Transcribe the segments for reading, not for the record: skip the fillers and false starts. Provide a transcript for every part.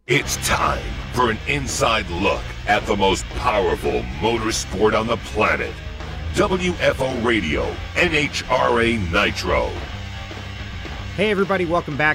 It's time for an inside look at the most powerful motorsport on the planet. WFO Radio, NHRA Nitro. Hey everybody, welcome back.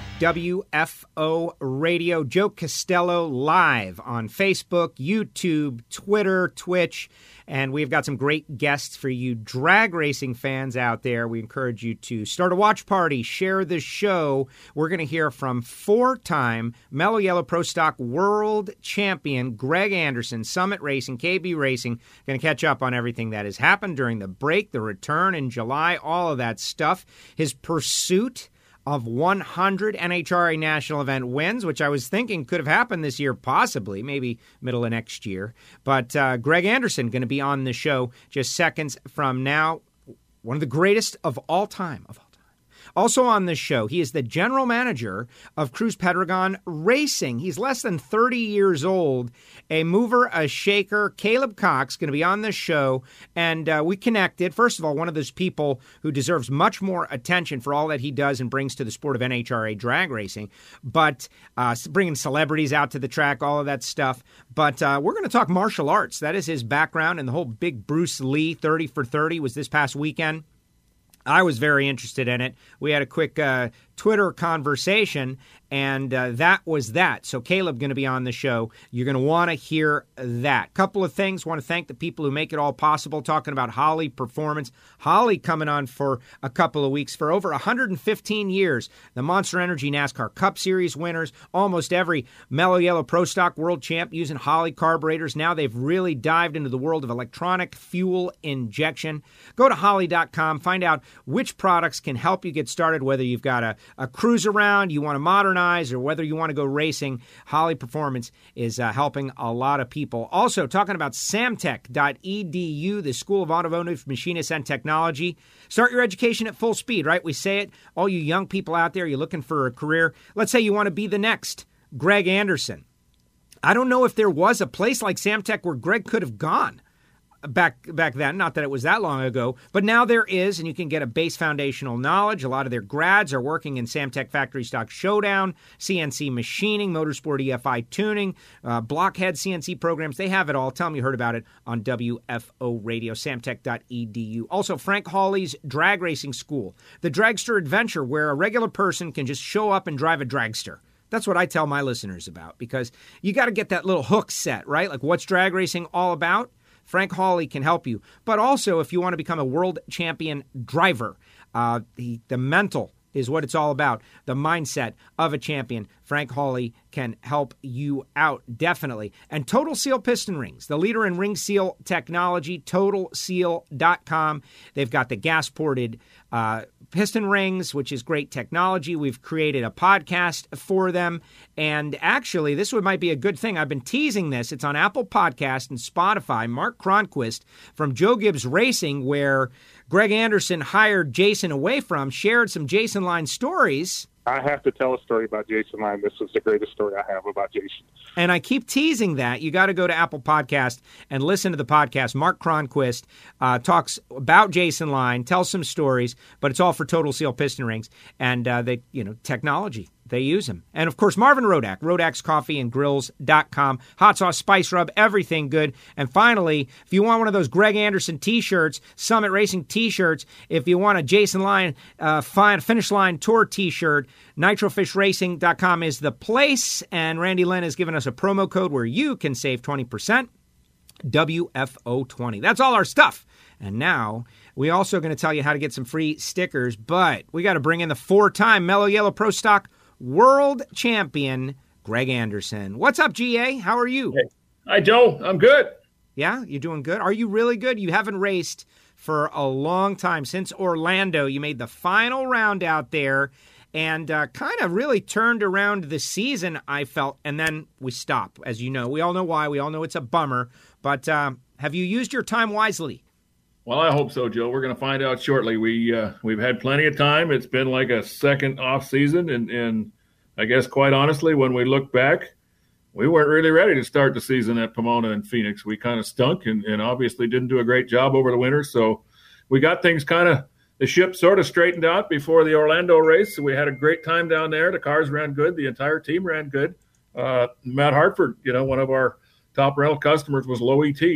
WFO Radio, Joe Costello live on Facebook, YouTube, Twitter, Twitch, and we've got some great guests for you drag racing fans out there. We encourage you to start a watch party, share the show. We're going to hear from four-time Mellow Yellow Pro Stock World Champion Greg Anderson, Summit Racing, KB Racing. Going to catch up on everything that has happened during the break, the return in July, all of that stuff. His pursuit of 100 NHRA national event wins, which I was thinking could have happened this year, possibly, maybe middle of next year. But Greg Anderson going to be on the show just seconds from now. One of the greatest of all time. Also on this show, he is the general manager of Cruz Pedregon Racing. He's less than 30 years old, a mover, a shaker. Caleb Cox going to be on the show, and we connected. First of all, one of those people who deserves much more attention for all that he does and brings to the sport of NHRA drag racing, but bringing celebrities out to the track, all of that stuff. But we're going to talk martial arts. That is his background, and the whole big Bruce Lee 30 for 30 was this past weekend. I was very interested in it. We had a quick Twitter conversation, and that was that. So Caleb going to be on the show. You're going to want to hear that. Couple of things. Want to thank the people who make it all possible. Talking about Holly Performance. Holly coming on for a couple of weeks. For over 115 years, the Monster Energy NASCAR Cup Series winners, almost every Mellow Yellow Pro Stock World Champ using Holly carburetors. Now they've really dived into the world of electronic fuel injection. Go to Holly.com. Find out which products can help you get started, whether you've got a cruise around, you want to modernize, or whether you want to go racing. Holly Performance is helping a lot of people. Also, talking about samtech.edu, the School of Automotive Machinists and Technology. Start your education at full speed, right? We say it. All you young people out there, you're looking for a career. Let's say you want to be the next Greg Anderson. I don't know if there was a place like Samtech where Greg could have gone back then, not that it was that long ago, but now there is, and you can get a base foundational knowledge. A lot of their grads are working in Samtech Factory Stock Showdown, CNC machining, motorsport EFI tuning, blockhead CNC programs. They have it all. Tell them you heard about it on WFO Radio, samtech.edu. Also, Frank Hawley's Drag Racing School, the Dragster Adventure, where a regular person can just show up and drive a dragster. That's what I tell my listeners about, because you got to get that little hook set, right? Like, what's drag racing all about? Frank Hawley can help you. But also, if you want to become a world champion driver, the mental is what it's all about. The mindset of a champion. Frank Hawley can help you out, definitely. And Total Seal Piston Rings, the leader in ring seal technology, TotalSeal.com. They've got the gas-ported piston rings, which is great technology. We've created a podcast for them. And actually, this might be a good thing. I've been teasing this. It's on Apple Podcast and Spotify. Mark Cronquist from Joe Gibbs Racing, where Greg Anderson hired Jason away from, shared some Jason Line stories. I have to tell a story about Jason Line. This is the greatest story I have about Jason. And I keep teasing that. You got to go to Apple Podcast and listen to the podcast. Mark Cronquist talks about Jason Line, tells some stories, but it's all for Total Seal Piston Rings and technology. They use them. And, of course, Marvin Rodak, RodaksCoffeeandGrills.com. Hot sauce, spice rub, everything good. And finally, if you want one of those Greg Anderson T-shirts, Summit Racing T-shirts, if you want a Jason Line Finish Line Tour T-shirt, NitroFishRacing.com is the place. And Randy Lynn has given us a promo code where you can save 20%, WFO20. That's all our stuff. And now we also going to tell you how to get some free stickers, but we got to bring in the four-time Mellow Yellow Pro Stock World Champion, Greg Anderson. What's up, GA? How are you? Hey. Hi, Joe. I'm good. Yeah? You doing good? Are you really good? You haven't raced for a long time. Since Orlando, you made the final round out there and kind of really turned around the season, I felt, and then we stopped. As you know, we all know why. We all know it's a bummer. But have you used your time wisely? Well, I hope so, Joe. We're going to find out shortly. We've had plenty of time. It's been like a second off season, and I guess quite honestly, when we look back, we weren't really ready to start the season at Pomona and Phoenix. We kind of stunk and obviously didn't do a great job over the winter. So we got things the ship sort of straightened out before the Orlando race. So we had a great time down there. The cars ran good. The entire team ran good. Matt Hartford, one of our top rental customers was Low ET,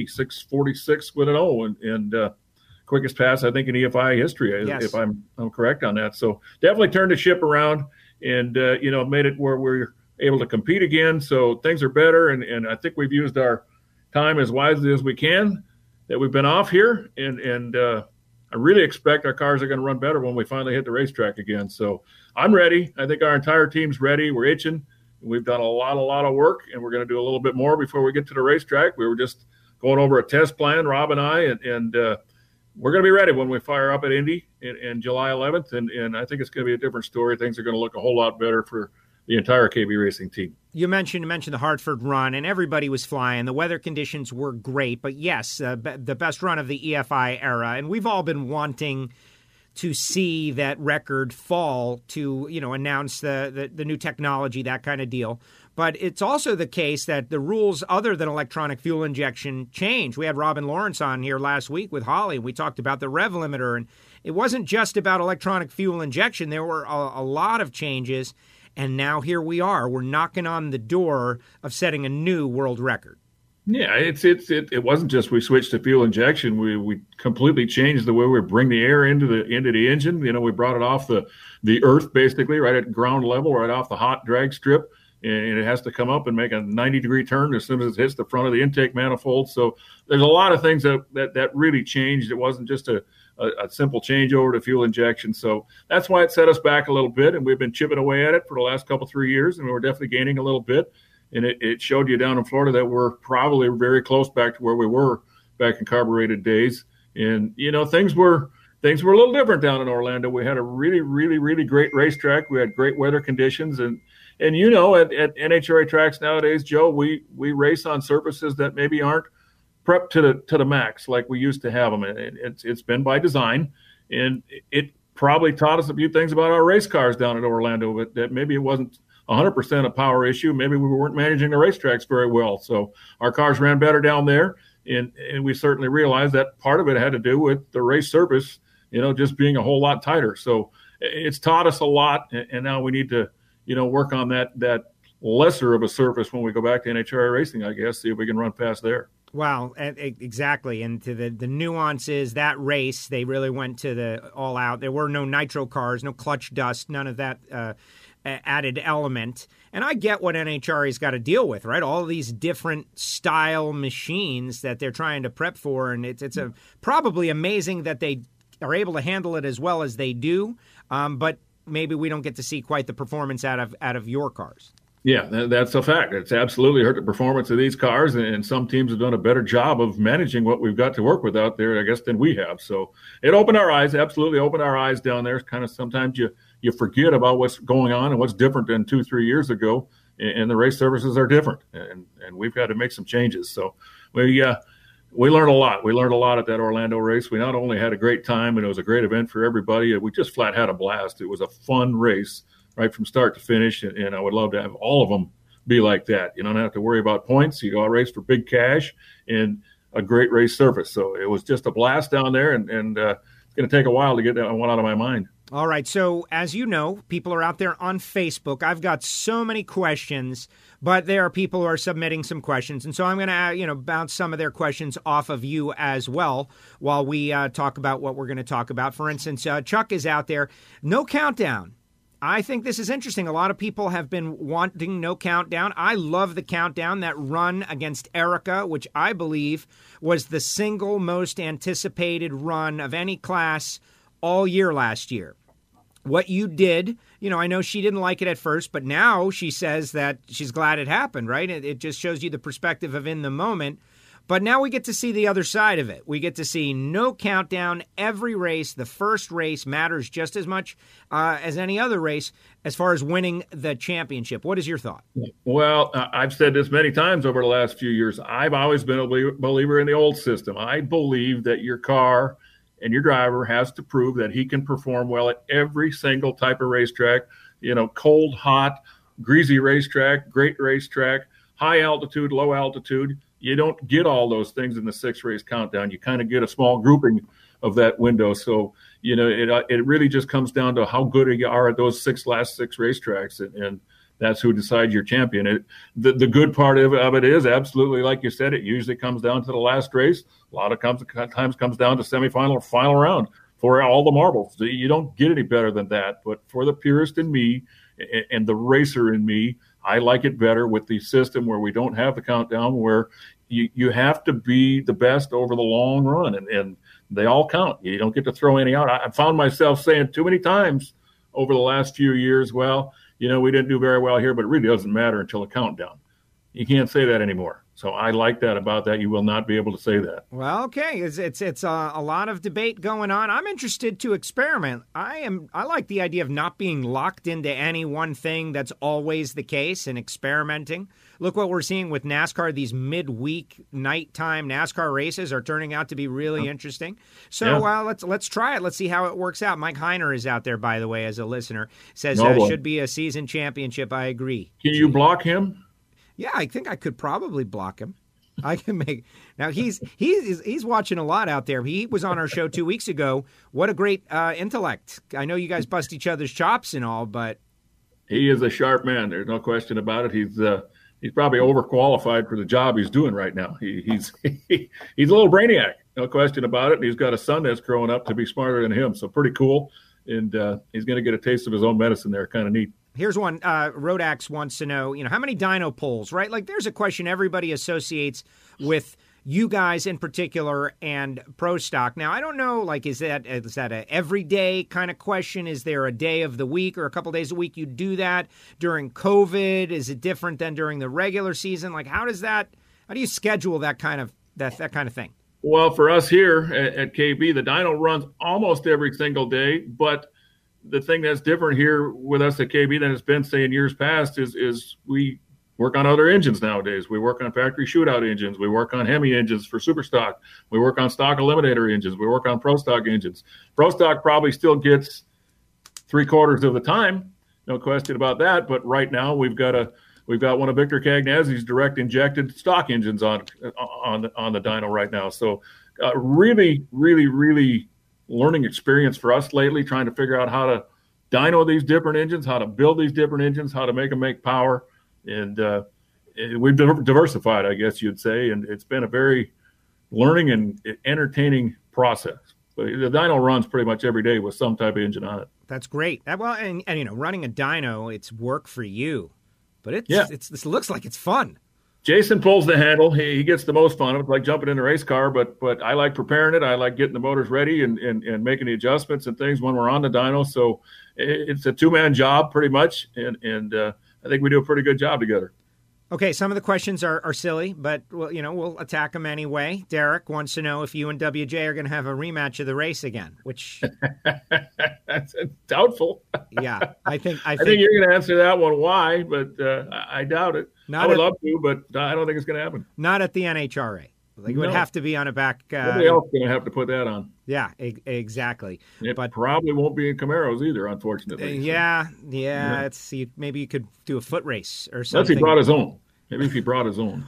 646 with an O, and quickest pass, I think, in EFI history, yes. if I'm correct on that. So definitely turned the ship around and, made it where we're able to compete again. So things are better, and I think we've used our time as wisely as we can that we've been off here, and I really expect our cars are going to run better when we finally hit the racetrack again. So I'm ready. I think our entire team's ready. We're itching. We've done a lot of work, and we're going to do a little bit more before we get to the racetrack. We were just going over a test plan, Rob and I, and we're going to be ready when we fire up at Indy in July 11th, and I think it's going to be a different story. Things are going to look a whole lot better for the entire KB Racing team. You mentioned the Hartford run, and everybody was flying. The weather conditions were great, but yes, the best run of the EFI era, and we've all been wanting to see that record fall to, announce the new technology, that kind of deal. But it's also the case that the rules other than electronic fuel injection change. We had Robin Lawrence on here last week with Holly, and we talked about the rev limiter, and it wasn't just about electronic fuel injection. There were a lot of changes, and now here we are. We're knocking on the door of setting a new world record. Yeah, it wasn't just we switched to fuel injection. We completely changed the way we bring the air into the engine. We brought it off the earth, basically, right at ground level, right off the hot drag strip, and it has to come up and make a 90-degree turn as soon as it hits the front of the intake manifold. So there's a lot of things that really changed. It wasn't just a simple changeover to fuel injection. So that's why it set us back a little bit, and we've been chipping away at it for the last 3 years, and we're definitely gaining a little bit. And it showed you down in Florida that we're probably very close back to where we were back in carbureted days. And, things were a little different down in Orlando. We had a really, really, really great racetrack. We had great weather conditions. And at NHRA tracks nowadays, Joe, we race on surfaces that maybe aren't prepped to the max like we used to have them. And it's been by design. And it probably taught us a few things about our race cars down in Orlando, but that maybe it wasn't 100% a power issue. Maybe we weren't managing the racetracks very well. So our cars ran better down there. And we certainly realized that part of it had to do with the race surface, just being a whole lot tighter. So it's taught us a lot. And now we need to, work on that lesser of a surface when we go back to NHRA racing, I guess, see if we can run fast there. Wow, exactly. And to the nuances, that race, they really went to the all out. There were no nitro cars, no clutch dust, none of that added element. And I get what NHRA's got to deal with, right? All of these different style machines that they're trying to prep for. And it's probably amazing that they are able to handle it as well as they do. But maybe we don't get to see quite the performance out of your cars. Yeah, that's a fact. It's absolutely hurt the performance of these cars, and some teams have done a better job of managing what we've got to work with out there, I guess, than we have. So it opened our eyes, absolutely opened our eyes down there. Kind of sometimes you forget about what's going on and what's different than 2-3 years ago, and the race services are different, and we've got to make some changes. So we learned a lot. We learned a lot at that Orlando race. We not only had a great time, and it was a great event for everybody, we just flat had a blast. It was a fun race right from start to finish, and I would love to have all of them be like that. You don't have to worry about points. You go out race for big cash and a great race surface. So it was just a blast down there, and it's going to take a while to get that one out of my mind. All right. So as you know, people are out there on Facebook. I've got so many questions, but there are people who are submitting some questions. And so I'm going to, bounce some of their questions off of you as well while we talk about what we're going to talk about. For instance, Chuck is out there. No countdown. I think this is interesting. A lot of people have been wanting no countdown. I love the countdown, that run against Erica, which I believe was the single most anticipated run of any class all year last year. What you did, I know she didn't like it at first, but now she says that she's glad it happened, right? It just shows you the perspective of in the moment. But now we get to see the other side of it. We get to see no countdown. Every race, the first race, matters just as much as any other race as far as winning the championship. What is your thought? Well, I've said this many times over the last few years. I've always been a believer in the old system. I believe that your car and your driver has to prove that he can perform well at every single type of racetrack, cold, hot, greasy racetrack, great racetrack, high altitude, low altitude. You don't get all those things in the 6-race countdown. You kind of get a small grouping of that window. So, it really just comes down to how good you are at those last six racetracks. And that's who decides your champion. The good part of it is absolutely, like you said, it usually comes down to the last race. A lot of times comes down to semifinal or final round for all the marbles. You don't get any better than that. But for the purist in me and the racer in me, I like it better with the system where we don't have the countdown, where you have to be the best over the long run, and they all count. You don't get to throw any out. I found myself saying too many times over the last few years, well, we didn't do very well here, but it really doesn't matter until the countdown. You can't say that anymore. So I like that about that. You will not be able to say that. Well, okay. It's a lot of debate going on. I'm interested to experiment. I like the idea of not being locked into any one thing that's always the case and experimenting. Look what we're seeing with NASCAR. These midweek nighttime NASCAR races are turning out to be really interesting. So let's try it. Let's see how it works out. Mike Heiner is out there, by the way, as a listener. Says should be a season championship. I agree. Can you block him? Yeah, I think I could probably block him. I can make now. He's watching a lot out there. He was on our show 2 weeks ago. What a great intellect! I know you guys bust each other's chops and all, but he is a sharp man. There's no question about it. He's probably overqualified for the job he's doing right now. He's a little brainiac, no question about it. And he's got a son that's growing up to be smarter than him, so pretty cool. And he's going to get a taste of his own medicine there. Kind of neat. Here's one. Rodax wants to know, how many dyno pulls, right? Like, there's a question everybody associates with you guys in particular and Pro Stock. Now, I don't know, like, is that a everyday kind of question? Is there a day of the week or a couple days a week you do that during COVID? Is it different than during the regular season? Like, how do you schedule that kind of thing? Well, for us here at KB, the dyno runs almost every single day, but the thing that's different here with us at KB than it's been, say, in years past is we work on other engines nowadays. We work on factory shootout engines. We work on Hemi engines for super stock. We work on stock eliminator engines. We work on pro stock engines. Pro stock probably still gets 3/4 of the time, no question about that. But right now we've got one of Victor Cagnazzi's direct injected stock engines on the dyno right now. So really, really, really learning experience for us lately, trying to figure out how to dyno these different engines, how to build these different engines, how to make them make power. And we've diversified, I guess you'd say, and it's been a very learning and entertaining process. But the dyno runs pretty much every day with some type of engine on it. That's great. Well, and running a dyno, it's work for you, but this looks like it's fun. Jason pulls the handle. He gets the most fun. It's like jumping in a race car, but I like preparing it. I like getting the motors ready and making the adjustments and things when we're on the dyno. So it's a two-man job pretty much, and I think we do a pretty good job together. Okay, some of the questions are silly, but we'll attack them anyway. Derek wants to know if you and WJ are going to have a rematch of the race again, which that's doubtful. Yeah, I think you're going to answer that one. Why? But I doubt it. I would love to, but I don't think it's going to happen. Not at the NHRA. It would have to be on a back. Somebody else is going to have to put that on. Yeah, exactly. But probably won't be in Camaros either, unfortunately. Yeah. Maybe you could do a foot race or something. Unless he brought his own. Maybe if he brought his own.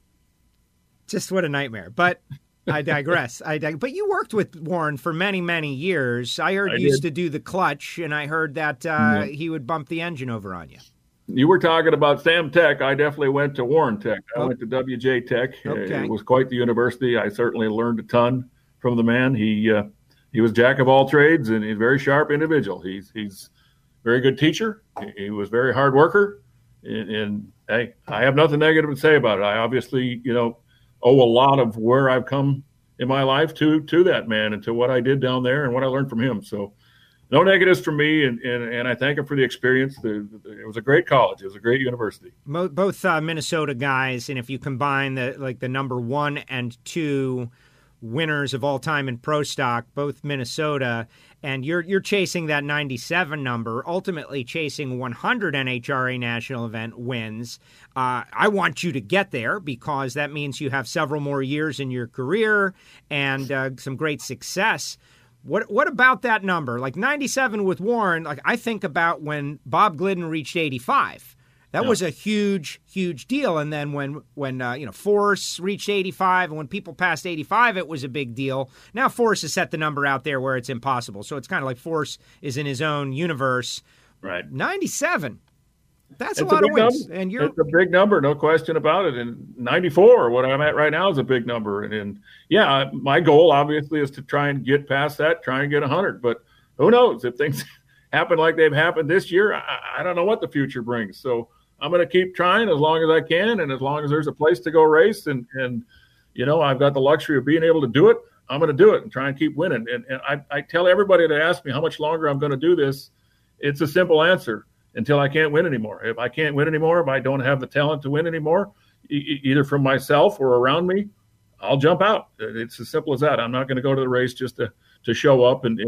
Just what a nightmare. But I digress. But you worked with Warren for many, many years. I heard you used to do the clutch, and I heard that he would bump the engine over on you. You were talking about Sam Tech. I definitely went to Warren Tech. I went to WJ Tech. Okay. It was quite the university. I certainly learned a ton from the man. He was jack of all trades and a very sharp individual. He's a very good teacher. He was a very hard worker. And hey, I have nothing negative to say about it. I obviously, owe a lot of where I've come in my life to that man and to what I did down there and what I learned from him. So no negatives from me, and I thank him for the experience. It was a great college. It was a great university. Both Minnesota guys, and if you combine the number 1 and 2 winners of all time in Pro Stock, both Minnesota, and you're chasing that 97 number, ultimately chasing 100 NHRA national event wins. I want you to get there because that means you have several more years in your career and some great success. What about that number? Like 97 with Warren, like I think about when Bob Glidden reached 85. That was a huge, huge deal. And then when Force reached 85 and when people passed 85, it was a big deal. Now Force has set the number out there where it's impossible. So it's kind of like Force is in his own universe. Right. 97. That's a lot of wins. And it's a big number, no question about it. And 94, what I'm at right now, is a big number. And yeah, my goal obviously is to try and get past that, try and get 100. But who knows if things happen like they've happened this year? I don't know what the future brings. So I'm going to keep trying as long as I can, and as long as there's a place to go race, and I've got the luxury of being able to do it. I'm going to do it and try and keep winning. And I tell everybody that asks me how much longer I'm going to do this, it's a simple answer: until I can't win anymore. If I can't win anymore, if I don't have the talent to win anymore, either from myself or around me, I'll jump out. It's as simple as that. I'm not going to go to the race just to show up and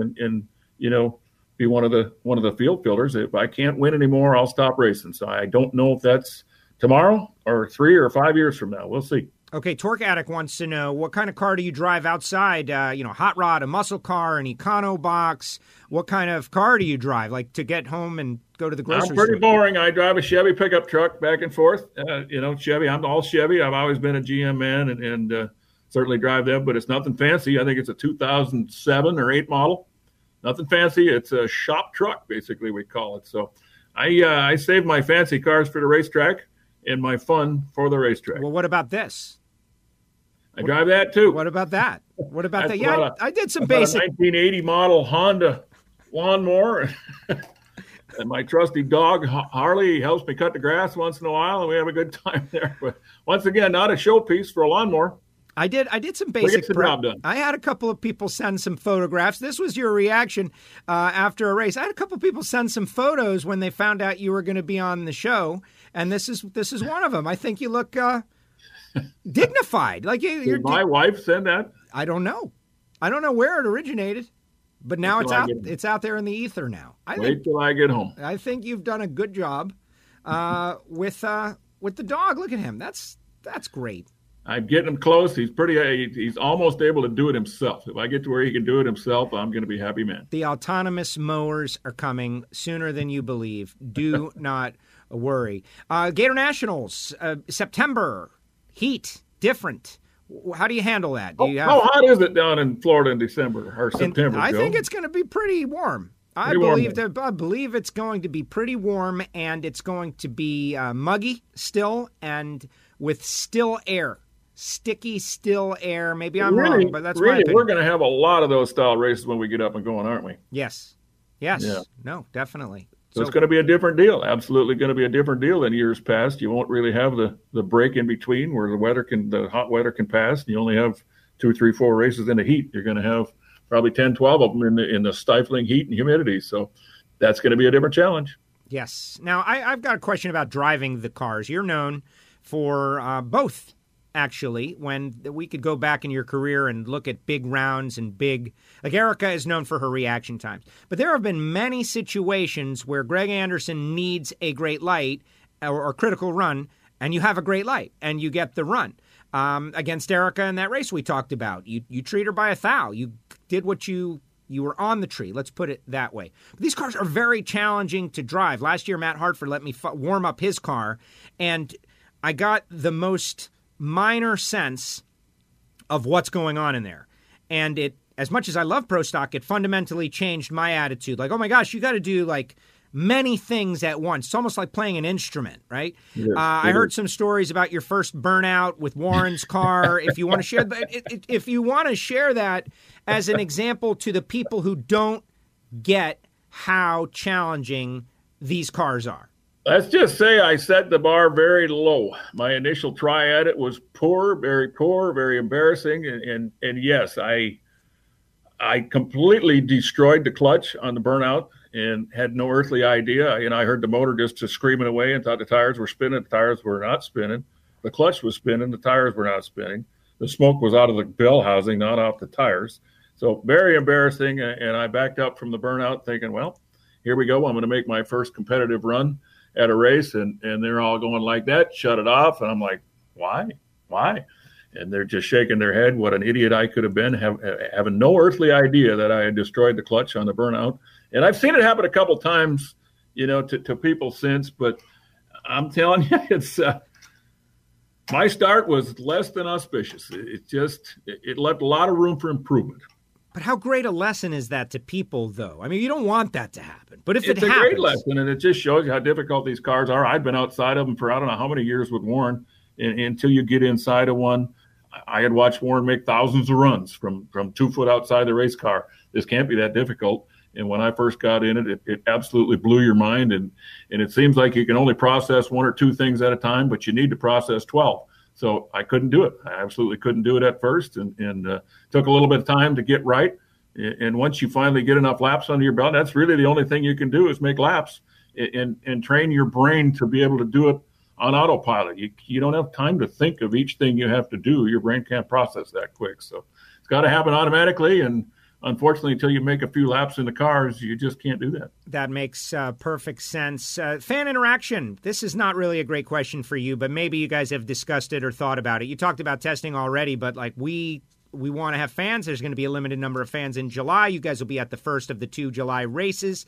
be one of the field fillers. If I can't win anymore, I'll stop racing. So I don't know if that's tomorrow or 3 or 5 years from now. We'll see. Okay, Torque Addict wants to know, what kind of car do you drive outside? Hot rod, a muscle car, an Econo box. What kind of car do you drive, like to get home and go to the grocery store? I'm pretty boring. I drive a Chevy pickup truck back and forth. Chevy. I'm all Chevy. I've always been a GM man and certainly drive them, but it's nothing fancy. I think it's a 2007 or 8 model. Nothing fancy. It's a shop truck, basically, we call it. So I save my fancy cars for the racetrack and my fun for the racetrack. Well, what about this? I drive that too. What about that? What about that? Yeah, I did some basic. A 1980 model Honda lawnmower. And my trusty dog, Harley, helps me cut the grass once in a while, and we have a good time there. But once again, not a showpiece for a lawnmower. I did some basic prep. I had a couple of people send some photographs. This was your reaction after a race. I had a couple of people send some photos when they found out you were going to be on the show, and this is one of them. I think you look dignified. Like Did my wife send that? I don't know where it originated, but now it's out there in the ether now. Wait till I get home. I think you've done a good job with the dog. Look at him. That's great. I'm getting him close. He's almost able to do it himself. If I get to where he can do it himself, I'm going to be a happy man. The autonomous mowers are coming sooner than you believe. Do not worry. Gator Nationals, September. Heat, different. How do you handle that? How hot is it down in Florida in December or September, I Joe? think it's going to be pretty warm. I believe it's going to be pretty warm, and it's going to be muggy still, and with still air. Sticky, still air. Maybe I'm wrong, but that's my opinion. We're going to have a lot of those style races when we get up and going, aren't we? Yes. Yeah. No, definitely. So it's going to be a different deal. Absolutely going to be a different deal than years past. You won't really have the break in between where the hot weather can pass. You only have 2, 3, 4 races in the heat. You're going to have probably 10, 12 of them in the stifling heat and humidity. So that's going to be a different challenge. Yes. Now, I've got a question about driving the cars. You're known for both, actually, when we could go back in your career and look at big rounds and like Erica is known for her reaction times. But there have been many situations where Greg Anderson needs a great light or critical run, and you have a great light, and you get the run. Against Erica in that race we talked about, you treat her by a thou. You did what you were on the tree. Let's put it that way. But these cars are very challenging to drive. Last year, Matt Hartford let me warm up his car, and I got the most minor sense of what's going on in there. And it, as much as I love Pro Stock, it fundamentally changed my attitude. Like, oh my gosh, you got to do like many things at once. It's almost like playing an instrument, right? Yes, I heard some stories about your first burnout with Warren's car. If you want to share that as an example to the people who don't get how challenging these cars are. Let's just say I set the bar very low. My initial try at it was poor, very embarrassing. And yes, I completely destroyed the clutch on the burnout and had no earthly idea. I heard the motor just screaming away and thought the tires were spinning. The tires were not spinning. The clutch was spinning. The tires were not spinning. The smoke was out of the bell housing, not off the tires. So very embarrassing. And I backed up from the burnout thinking, well, here we go. I'm going to make my first competitive run at a race, and they're all going like that, shut it off. And I'm like, why? And they're just shaking their head. What an idiot I could have been, having no earthly idea that I had destroyed the clutch on the burnout. And I've seen it happen a couple times, to people since, but I'm telling you, it's my start was less than auspicious. It left a lot of room for improvement. But how great a lesson is that to people, though? I mean, you don't want that to happen. But if it happens... It's a great lesson, and it just shows you how difficult these cars are. I've been outside of them for I don't know how many years with Warren, and until you get inside of one. I had watched Warren make thousands of runs from 2 foot outside the race car. This can't be that difficult. And when I first got in it, it absolutely blew your mind. And it seems like you can only process 1 or 2 things at a time, but you need to process 12. So I couldn't do it. I absolutely couldn't do it at first, and took a little bit of time to get right. And once you finally get enough laps under your belt, that's really the only thing you can do is make laps and train your brain to be able to do it on autopilot. You don't have time to think of each thing you have to do. Your brain can't process that quick. So it's got to happen automatically. And unfortunately, until you make a few laps in the cars, you just can't do that. That makes perfect sense. Fan interaction. This is not really a great question for you, but maybe you guys have discussed it or thought about it. You talked about testing already, but like we want to have fans. There's going to be a limited number of fans in July. You guys will be at the first of the 2 July races.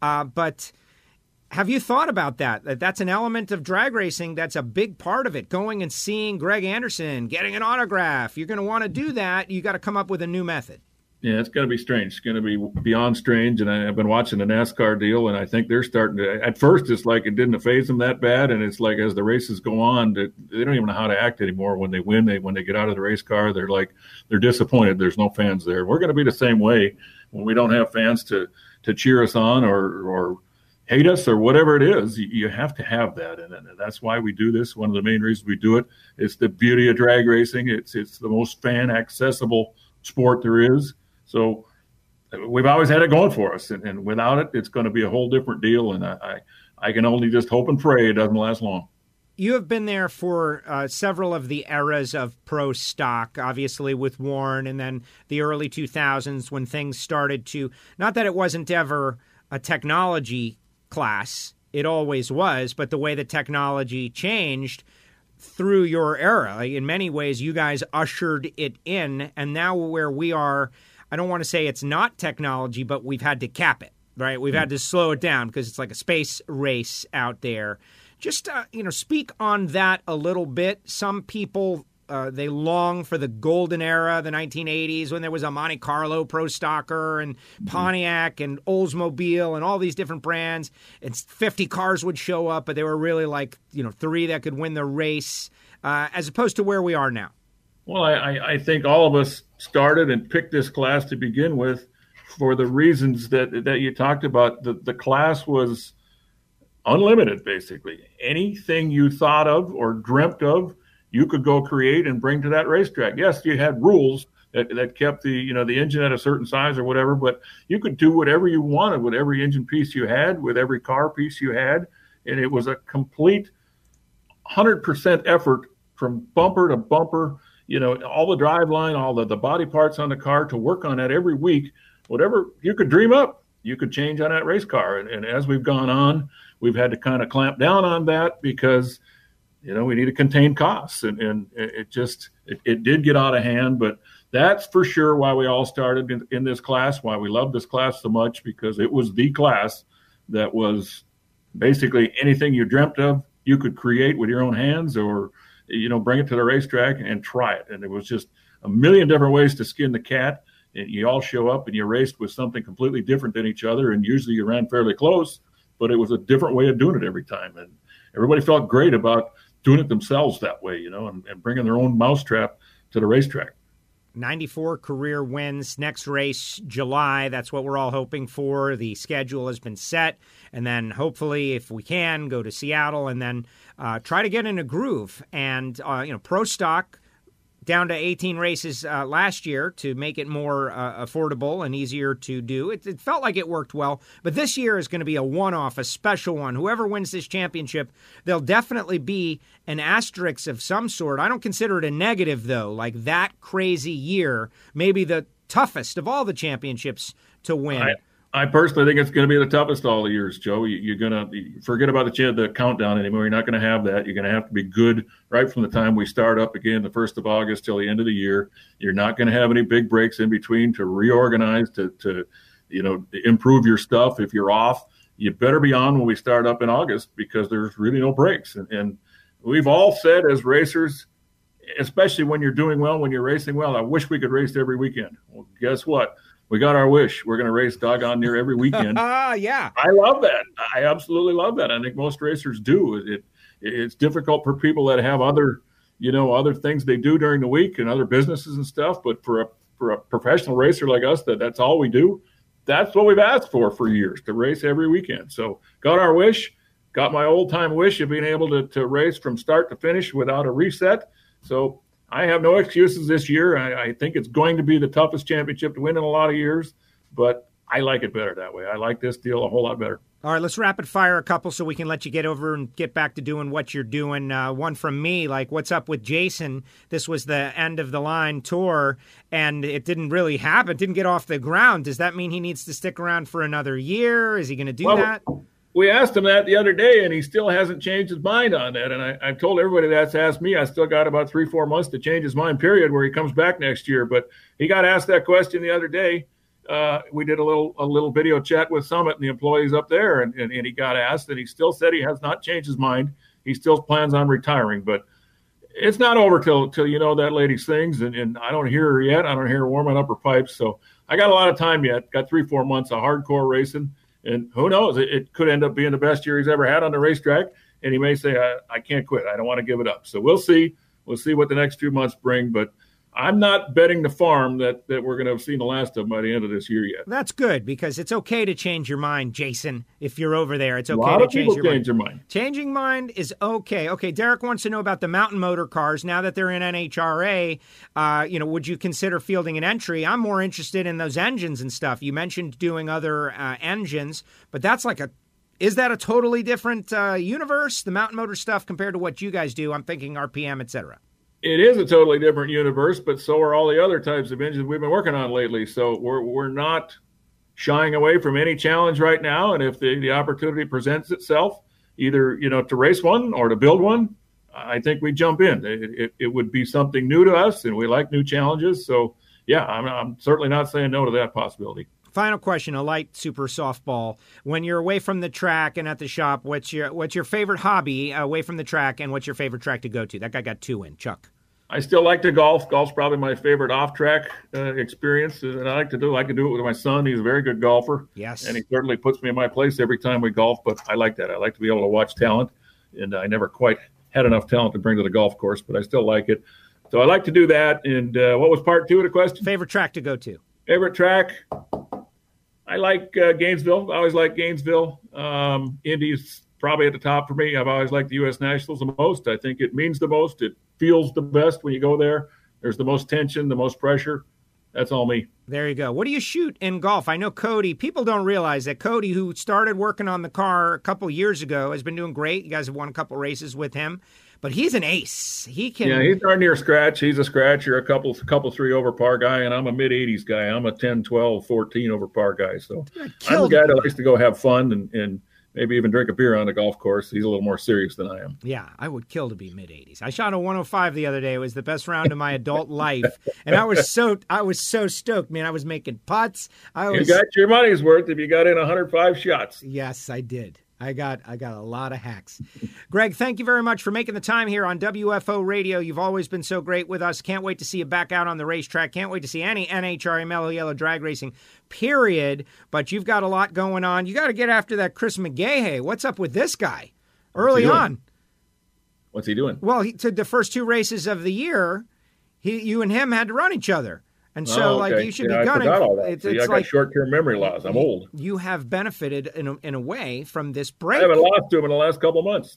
But have you thought about that? That's an element of drag racing. That's a big part of it. Going and seeing Greg Anderson, getting an autograph. You're going to want to do that. You got to come up with a new method. Yeah, it's going to be strange. It's going to be beyond strange. And I've been watching the NASCAR deal, and I think they're starting to – at first it's like it didn't phase them that bad, and it's like as the races go on, they don't even know how to act anymore. When they win, when they get out of the race car, they're disappointed there's no fans there. We're going to be the same way when we don't have fans to cheer us on or hate us or whatever it is. You have to have that, and that's why we do this. One of the main reasons we do it. It's the beauty of drag racing. It's the most fan-accessible sport there is. So we've always had it going for us, and without it, it's going to be a whole different deal. And I can only just hope and pray it doesn't last long. You have been there for several of the eras of pro stock, obviously with Warren, and then the early 2000s when things started to, not that it wasn't ever a technology class, it always was, but the way the technology changed through your era, like in many ways, you guys ushered it in, and now where we are, I don't want to say it's not technology, but we've had to cap it, right? We've had to slow it down because it's like a space race out there. Just, speak on that a little bit. Some people, they long for the golden era, the 1980s, when there was a Monte Carlo Pro Stocker and Pontiac and Oldsmobile and all these different brands. And 50 cars would show up, but they were really like, 3 that could win the race, as opposed to where we are now. Well, I think all of us started and picked this class to begin with for the reasons that you talked about. The class was unlimited, basically. Anything you thought of or dreamt of, you could go create and bring to that racetrack. Yes, you had rules that kept the engine at a certain size or whatever, but you could do whatever you wanted with every engine piece you had, with every car piece you had, and it was a complete 100% effort from bumper to bumper. All the driveline, all the body parts on the car, to work on that every week. Whatever you could dream up, you could change on that race car. And as we've gone on, we've had to kind of clamp down on that because, we need to contain costs. And it did get out of hand. But that's for sure why we all started in this class, why we love this class so much, because it was the class that was basically anything you dreamt of, you could create with your own hands or bring it to the racetrack and try it. And it was just a million different ways to skin the cat. And you all show up and you raced with something completely different than each other. And usually you ran fairly close, but it was a different way of doing it every time. And everybody felt great about doing it themselves that way, and bringing their own mousetrap to the racetrack. 94 career wins. Next race, July. That's what we're all hoping for. The schedule has been set. And then hopefully, if we can, go to Seattle and then try to get in a groove. And, pro stock down to 18 races last year to make it more affordable and easier to do. It felt like it worked well. But this year is going to be a one-off, a special one. Whoever wins this championship, there'll definitely be an asterisk of some sort. I don't consider it a negative, though. Like that crazy year, maybe the toughest of all the championships to win. I personally think it's going to be the toughest all the years, Joe. You're going to forget about the countdown anymore. You're not going to have that. You're going to have to be good right from the time we start up again, the 1st of August till the end of the year. You're not going to have any big breaks in between to reorganize, to improve your stuff. If you're off, you better be on when we start up in August because there's really no breaks. And we've all said as racers, especially when you're doing well, when you're racing well, I wish we could race every weekend. Well, guess what? we got our wish. We're going to race doggone near every weekend. Yeah. I love that. I absolutely love that. I think most racers do. It's difficult for people that have other things they do during the week and other businesses and stuff. But for a professional racer like us, that's all we do. That's what we've asked for years, to race every weekend. So got our wish, got my old time wish of being able to race from start to finish without a reset. So I have no excuses this year. I think it's going to be the toughest championship to win in a lot of years, but I like it better that way. I like this deal a whole lot better. All right, let's rapid fire a couple so we can let you get over and get back to doing what you're doing. One from me, like, what's up with Jason? This was the end of the line tour, and it didn't really happen, didn't get off the ground. Does that mean he needs to stick around for another year? Is he going to do that? We asked him that the other day, and he still hasn't changed his mind on that. And I've told everybody that's asked me, I still got about 3-4 months to change his mind, period, where he comes back next year. But he got asked that question the other day. We did a little video chat with Summit and the employees up there, and he got asked, and he still said he has not changed his mind. He still plans on retiring, but it's not over till that lady sings, and I don't hear her yet. I don't hear her warming up her pipes. So I got a lot of time yet. Got 3-4 months of hardcore racing, and who knows? It could end up being the best year he's ever had on the racetrack, and he may say, I can't quit. I don't want to give it up. So we'll see. We'll see what the next few months bring, but I'm not betting the farm that we're going to have seen the last of them by the end of this year yet. That's good, because it's okay to change your mind, Jason. If you're over there, it's okay to change your mind. Changing mind is okay. Okay, Derek wants to know about the mountain motor cars. Now that they're in NHRA, would you consider fielding an entry? I'm more interested in those engines and stuff. You mentioned doing other engines, but that's is that a totally different universe, the mountain motor stuff, compared to what you guys do? I'm thinking RPM, et cetera. It is a totally different universe, but so are all the other types of engines we've been working on lately. So we're not shying away from any challenge right now. And if the opportunity presents itself, either to race one or to build one, I think we jump in. It would be something new to us, and we like new challenges. So yeah, I'm certainly not saying no to that possibility. Final question, a light super softball. When you're away from the track and at the shop, what's your favorite hobby away from the track, and what's your favorite track to go to? That guy got 2 in. Chuck. I still like to golf. Golf's probably my favorite off-track experience, and I can do it with my son. He's a very good golfer. Yes. And he certainly puts me in my place every time we golf, but I like that. I like to be able to watch talent, and I never quite had enough talent to bring to the golf course, but I still like it. So I like to do that. And what was part 2 of the question? Favorite track to go to? Favorite track? I like Gainesville. I always like Gainesville. Indy's probably at the top for me. I've always liked the U.S. Nationals the most. I think it means the most. It feels the best when you go there. There's the most tension, the most pressure. That's all me. There you go. What do you shoot in golf? I know Cody. People don't realize that Cody, who started working on the car a couple years ago, has been doing great. You guys have won a couple races with him. But he's an ace. He can. Yeah, he's darn near scratch. He's a scratcher, a couple 3 over par guy, and I'm a mid-80s guy. I'm a 10, 12, 14 over par guy. So I'm a guy that likes to go have fun and maybe even drink a beer on the golf course. He's a little more serious than I am. Yeah, I would kill to be mid-80s. I shot a 105 the other day. It was the best round of my adult life, and I was so stoked, man. I was making putts. You got your money's worth if you got in 105 shots. Yes, I did. I got a lot of hacks. Greg, thank you very much for making the time here on WFO Radio. You've always been so great with us. Can't wait to see you back out on the racetrack. Can't wait to see any NHRA Mellow Yellow drag racing, period. But you've got a lot going on. You got to get after that Chris McGahey. What's up with this guy? Early on. What's he doing? Well, to the first 2 races of the year, you and him had to run each other. And so, okay. You should be gunning. I forgot all that. I got short-term memory loss. I'm old. You have benefited in a way from this break. I haven't lost to him in the last couple of months.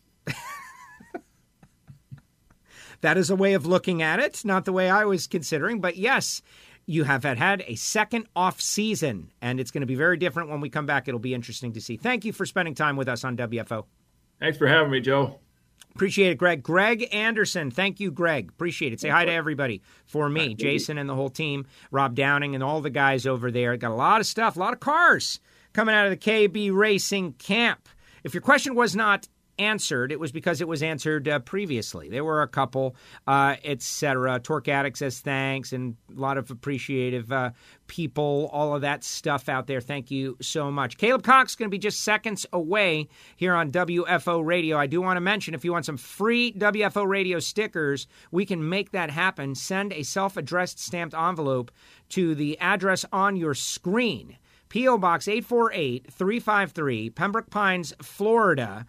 That is a way of looking at it, not the way I was considering. But yes, you have had a second off season, and it's going to be very different when we come back. It'll be interesting to see. Thank you for spending time with us on WFO. Thanks for having me, Joe. Appreciate it, Greg. Greg Anderson. Thank you, Greg. Appreciate it. Say hi to everybody for me, Jason and the whole team, Rob Downing and all the guys over there. Got a lot of stuff, a lot of cars coming out of the KB Racing camp. If your question was not, answered, it was because it was answered previously. There were a couple, etc. Torque Addict says thanks, and a lot of appreciative people, all of that stuff out there. Thank you so much. Caleb Cox is going to be just seconds away here on WFO Radio. I do want to mention, if you want some free WFO Radio stickers, we can make that happen. Send a self-addressed stamped envelope to the address on your screen. P.O. Box 848-353, Pembroke Pines, Florida,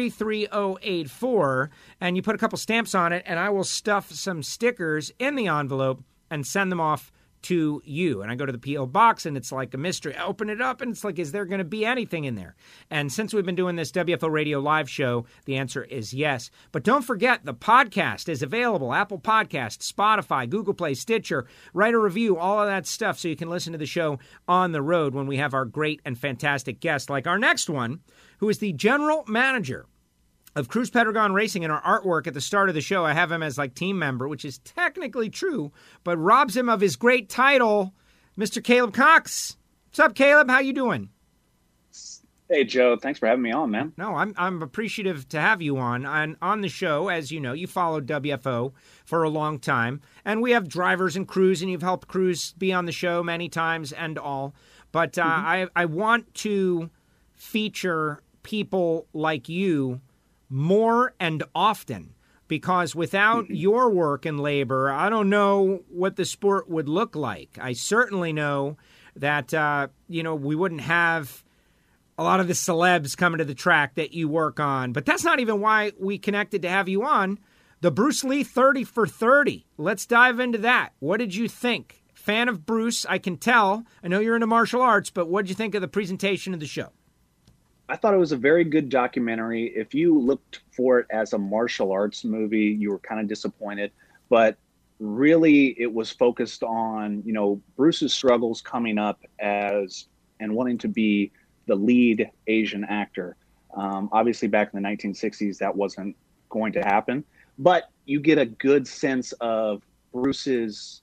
33084. And you put a couple stamps on it, and I will stuff some stickers in the envelope and send them off to you. And I go to the P.O. Box, and it's like a mystery. I open it up, and it's like, is there going to be anything in there? And since we've been doing this WFO Radio live show, the answer is yes. But don't forget, the podcast is available. Apple Podcasts, Spotify, Google Play, Stitcher. Write a review, all of that stuff, so you can listen to the show on the road when we have our great and fantastic guests, like our next one, who is the general manager of Cruz Pedregon Racing. In our artwork at the start of the show, I have him as like team member, which is technically true, but robs him of his great title, Mr. Caleb Cox. What's up, Caleb? How you doing? Hey, Joe. Thanks for having me on, man. No, I'm appreciative to have you on the show. As you know, you followed WFO for a long time, and we have drivers and crews, and you've helped crews be on the show many times and all. But I want to feature people like you more and often, because without your work and labor, I don't know what the sport would look like. I certainly know that, we wouldn't have a lot of the celebs coming to the track that you work on. But that's not even why we connected to have you on. The Bruce Lee 30 for 30. Let's dive into that. What did you think? Fan of Bruce, I can tell. I know you're into martial arts, but what did you think of the presentation of the show? I thought it was a very good documentary. If you looked for it as a martial arts movie, you were kind of disappointed. But really, it was focused on, Bruce's struggles coming up and wanting to be the lead Asian actor. Obviously, back in the 1960s, that wasn't going to happen. But you get a good sense of Bruce's,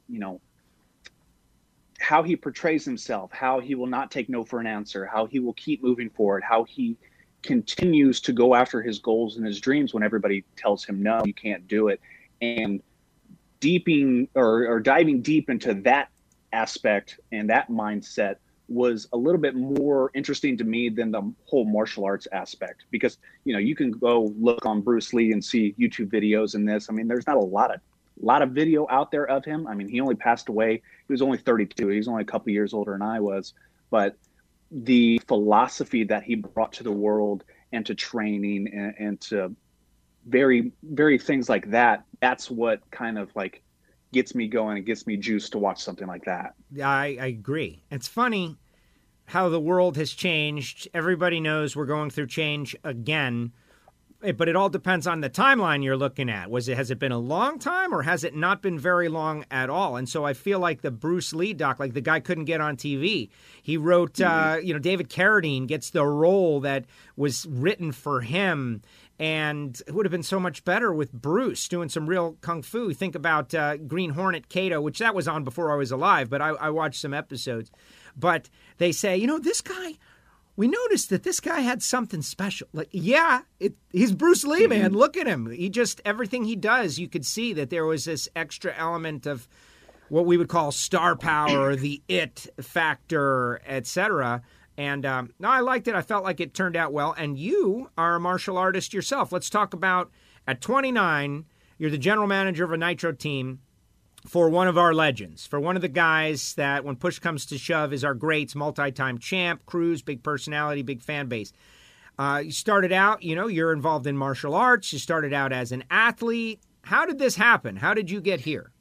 how he portrays himself, how he will not take no for an answer, how he will keep moving forward, how he continues to go after his goals and his dreams when everybody tells him, no, you can't do it. And diving deep into that aspect and that mindset was a little bit more interesting to me than the whole martial arts aspect, because, you can go look on Bruce Lee and see YouTube videos and this. I mean, there's not a lot of video out there of him. I mean, he only passed away. He was only 32. He was only a couple years older than I was. But the philosophy that he brought to the world and to training and to very, very things like that, that's what kind of like gets me going and gets me juiced to watch something like that. I agree. It's funny how the world has changed. Everybody knows we're going through change again. But it all depends on the timeline you're looking at. Has it been a long time, or has it not been very long at all? And so I feel like the Bruce Lee doc, like the guy couldn't get on TV. He wrote, David Carradine gets the role that was written for him. And it would have been so much better with Bruce doing some real kung fu. Think about Green Hornet Kato, which that was on before I was alive, but I watched some episodes. But they say, this guy, we noticed that this guy had something special. Like, he's Bruce Lee, man. Look at him. Everything he does, you could see that there was this extra element of what we would call star power, the it factor, etc. And no, I liked it. I felt like it turned out well. And you are a martial artist yourself. Let's talk about, at 29, you're the general manager of a Nitro team for one of our legends, for one of the guys that, when push comes to shove, is our greats, multi-time champ, Cruz, big personality, big fan base. You started out, you're involved in martial arts. You started out as an athlete. How did this happen? How did you get here?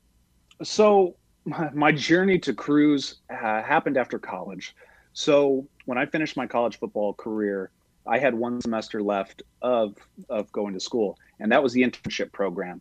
So my journey to Cruz happened after college. So when I finished my college football career, I had one semester left of going to school, and that was the internship program.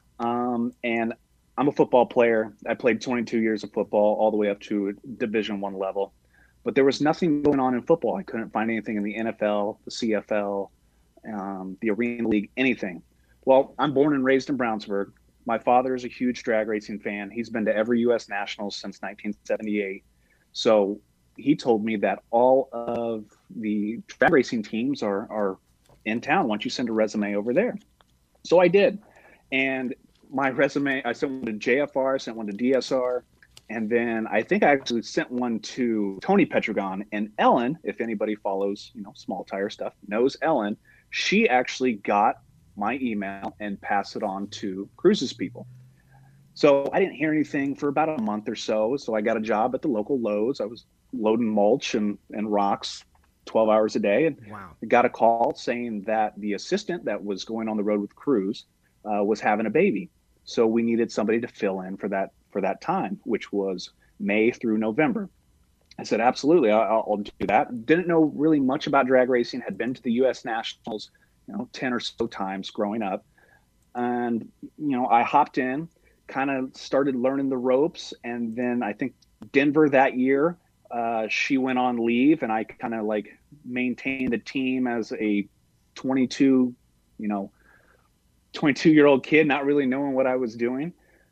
And I'm a football player. I played 22 years of football all the way up to Division I level. But there was nothing going on in football. I couldn't find anything in the NFL, the CFL, the Arena League, anything. Well, I'm born and raised in Brownsburg. My father is a huge drag racing fan. He's been to every U.S. Nationals since 1978. So he told me that all of the drag racing teams are in town. Why don't you send a resume over there? So I did. And my resume, I sent one to JFR, sent one to DSR, and then I think I actually sent one to Tony Petragon. And Ellen, if anybody follows, small tire stuff, knows Ellen, she actually got my email and passed it on to Cruise's people. So I didn't hear anything for about a month or so. So I got a job at the local Lowe's. I was loading mulch and rocks 12 hours a day. And wow. I got a call saying that the assistant that was going on the road with Cruz was having a baby. So we needed somebody to fill in for that time, which was May through November. I said, absolutely, I'll do that. Didn't know really much about drag racing, had been to the U.S. Nationals, 10 or so times growing up. And, I hopped in, kind of started learning the ropes. And then I think Denver that year, she went on leave, and I kind of maintained the team as a 22-year-old kid, not really knowing what I was doing.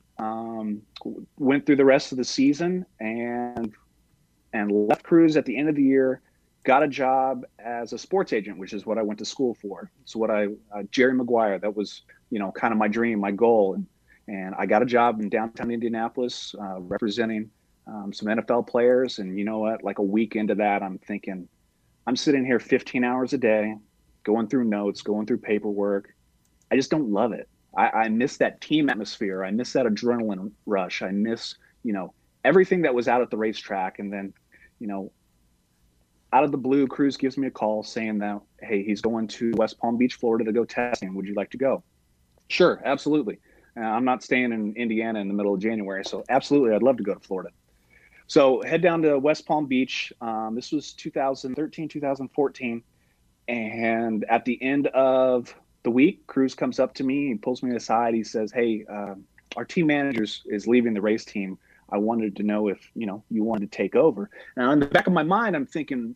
Went through the rest of the season and left Cruz at the end of the year, got a job as a sports agent, which is what I went to school for. So Jerry Maguire, that was, kind of my dream, my goal. And I got a job in downtown Indianapolis, representing some NFL players. And you know what, like a week into that, I'm thinking, I'm sitting here 15 hours a day, going through notes, going through paperwork. I just don't love it. I miss that team atmosphere. I miss that adrenaline rush. I miss, everything that was out at the racetrack. And then, out of the blue, Cruz gives me a call saying that, hey, he's going to West Palm Beach, Florida to go testing. Would you like to go? Sure, absolutely. I'm not staying in Indiana in the middle of January, so absolutely, I'd love to go to Florida. So head down to West Palm Beach. This was 2013, 2014. And at the end of the week, Cruz comes up to me, he pulls me aside. He says, hey, our team manager is leaving the race team. I wanted to know if, you wanted to take over. Now, in the back of my mind, I'm thinking,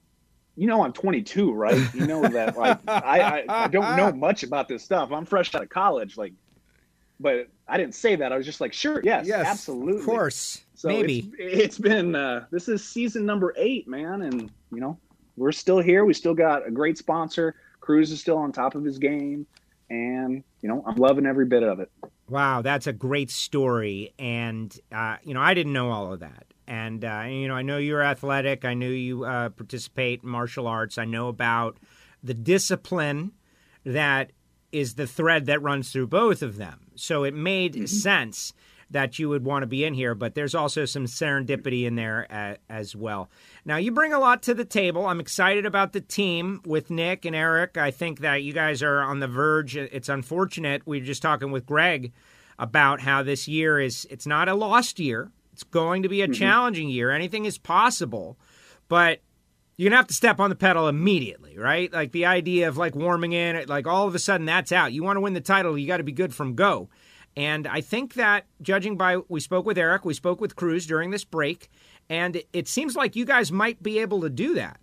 I'm 22, right? You know that, I don't know much about this stuff. I'm fresh out of college, but I didn't say that. I was just like, sure, yes, absolutely. Of course, so maybe. It's been, this is season number 8, man. And, we're still here. We still got a great sponsor. Cruz is still on top of his game. And, I'm loving every bit of it. Wow, that's a great story. And, I didn't know all of that. And, I know you're athletic. I knew you participate in martial arts. I know about the discipline that is the thread that runs through both of them. So it made sense that you would want to be in here, but there's also some serendipity in there as well. Now, you bring a lot to the table. I'm excited about the team with Nick and Eric. I think that you guys are on the verge. It's unfortunate. We were just talking with Greg about how this year it's not a lost year. It's going to be a challenging year. Anything is possible, but you're going to have to step on the pedal immediately, right? Like the idea of warming in, all of a sudden that's out. You want to win the title, you got to be good from go. And I think that judging by, we spoke with Eric, we spoke with Cruz during this break, and it seems like you guys might be able to do that.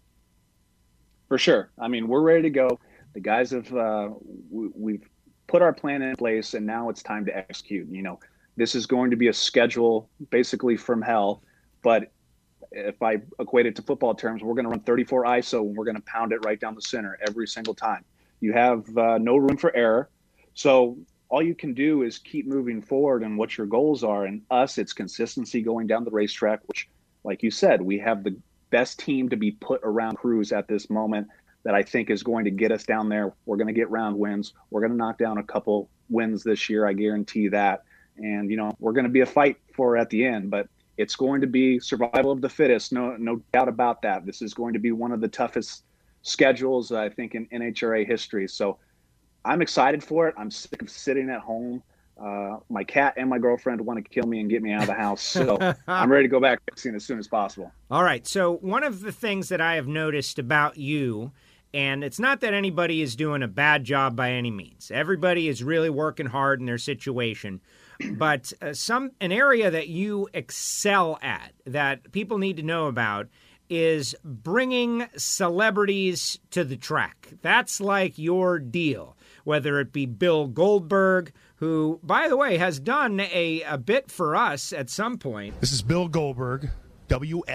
For sure. I mean, we're ready to go. The guys have, we've put our plan in place, and now it's time to execute. This is going to be a schedule basically from hell, but if I equate it to football terms, we're going to run 34 ISO and we're going to pound it right down the center every single time. You have no room for error. So all you can do is keep moving forward and what your goals are. And it's consistency going down the racetrack, which, like you said, we have the best team to be put around Cruz at this moment that I think is going to get us down there. We're going to get round wins. We're going to knock down a couple wins this year. I guarantee that. And, we're going to be a fight for at the end, but it's going to be survival of the fittest. No doubt about that. This is going to be one of the toughest schedules, I think, in NHRA history. So I'm excited for it. I'm sick of sitting at home. My cat and my girlfriend want to kill me and get me out of the house. So I'm ready to go back racing as soon as possible. All right. So one of the things that I have noticed about you, and it's not that anybody is doing a bad job by any means. Everybody is really working hard in their situation. But an area that you excel at that people need to know about is bringing celebrities to the track. That's like your deal, whether it be Bill Goldberg, who, by the way, has done a bit for us at some point. This is Bill Goldberg,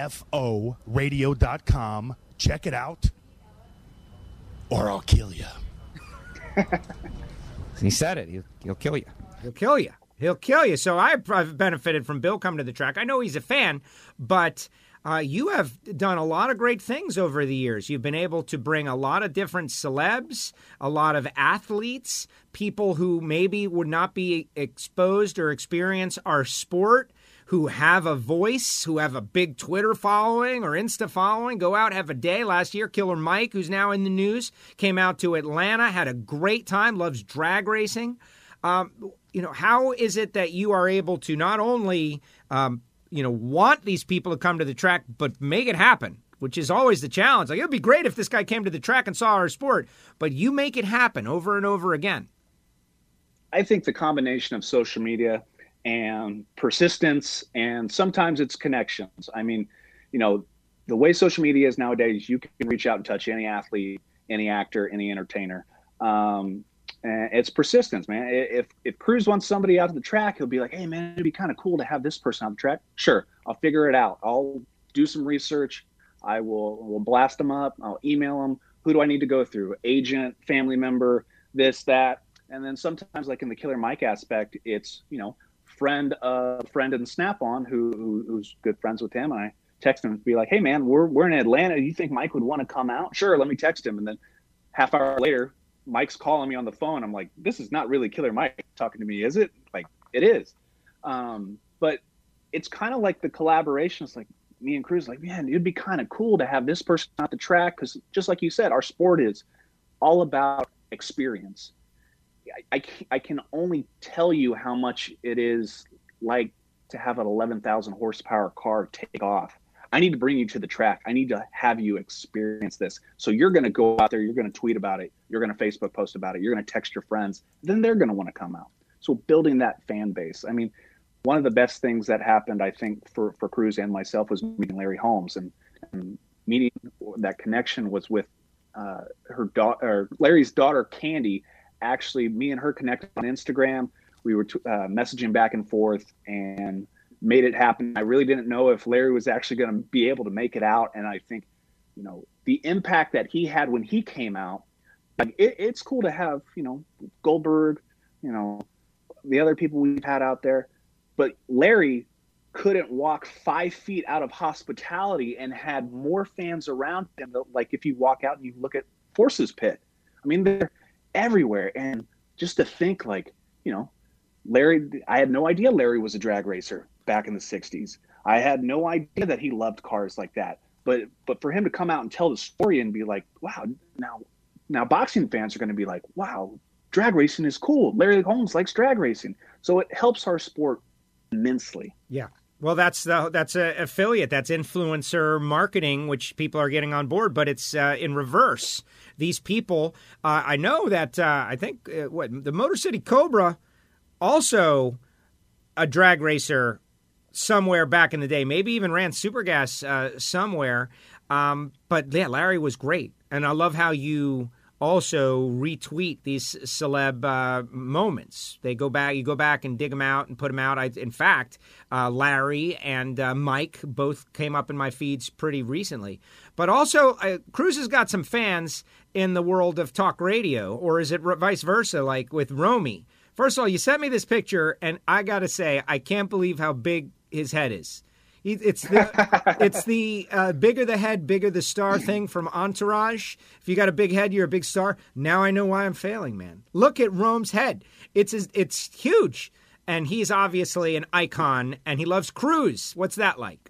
WFOradio.com. Check it out, or I'll kill you. He said it. He'll kill you. He'll kill you. He'll kill you. So I've benefited from Bill coming to the track. I know he's a fan, but you have done a lot of great things over the years. You've been able to bring a lot of different celebs, a lot of athletes, people who maybe would not be exposed or experience our sport, who have a voice, who have a big Twitter following or Insta following, go out, have a day. Last year, Killer Mike, who's now in the news, came out to Atlanta, had a great time, loves drag racing. How is it that you are able to not only, want these people to come to the track, but make it happen, which is always the challenge. Like, it would be great if this guy came to the track and saw our sport, but you make it happen over and over again. I think the combination of social media and persistence, and sometimes it's connections. I mean, the way social media is nowadays, you can reach out and touch any athlete, any actor, any entertainer. And it's persistence, man. If Cruz wants somebody out of the track, he'll be like, hey, man, it'd be kind of cool to have this person on the track. Sure, I'll figure it out. I'll do some research. I will blast them up. I'll email them. Who do I need to go through? Agent, family member, this, that. And then sometimes, like in the Killer Mike aspect, it's, friend in Snap-on who's good friends with him. And I text him and be like, hey, man, we're in Atlanta. Do you think Mike would want to come out? Sure, let me text him. And then half hour later, Mike's calling me on the phone. I'm like, this is not really Killer Mike talking to me, is it? Like, it is. But it's kind of like the collaboration. It's like me and Cruz, like, man, it'd be kind of cool to have this person at the track. Because just like you said, our sport is all about experience. I can only tell you how much it is like to have an 11,000 horsepower car take off. I need to bring you to the track. I need to have you experience this. So you're going to go out there. You're going to tweet about it. You're going to Facebook post about it. You're going to text your friends. Then they're going to want to come out. So building that fan base. I mean, one of the best things that happened, I think, for Cruz and myself was meeting Larry Holmes. And meeting that connection was with her daughter, Larry's daughter, Candy. Actually, me and her connected on Instagram. We were messaging back and forth and made it happen. I really didn't know if Larry was actually going to be able to make it out. And I think, the impact that he had when he came out, like it's cool to have, Goldberg, the other people we've had out there. But Larry couldn't walk 5 feet out of hospitality and had more fans around him. Like if you walk out and you look at Forces Pit, I mean, they're everywhere. And just to think like, Larry, I had no idea Larry was a drag racer back in the 60s. I had no idea that he loved cars like that. But for him to come out and tell the story and be like, wow, now boxing fans are going to be like, wow, drag racing is cool. Larry Holmes likes drag racing. So it helps our sport immensely. Yeah. Well, that's a affiliate. That's influencer marketing, which people are getting on board, but it's in reverse. These people, I know that I think the Motor City Cobra, also a drag racer somewhere back in the day, maybe even ran Supergas somewhere. But yeah, Larry was great, and I love how you also retweet these celeb moments. You go back and dig them out and put them out. In fact, Larry and Mike both came up in my feeds pretty recently. But also, Cruz has got some fans in the world of talk radio, or is it vice versa, like with Romy? First of all, you sent me this picture, and I got to say, I can't believe how big his head is. It's the bigger the head, bigger the star thing from Entourage. If you got a big head, you're a big star. Now I know why I'm failing, man. Look at Rome's head. It's huge. And he's obviously an icon, and he loves Cruz. What's that like?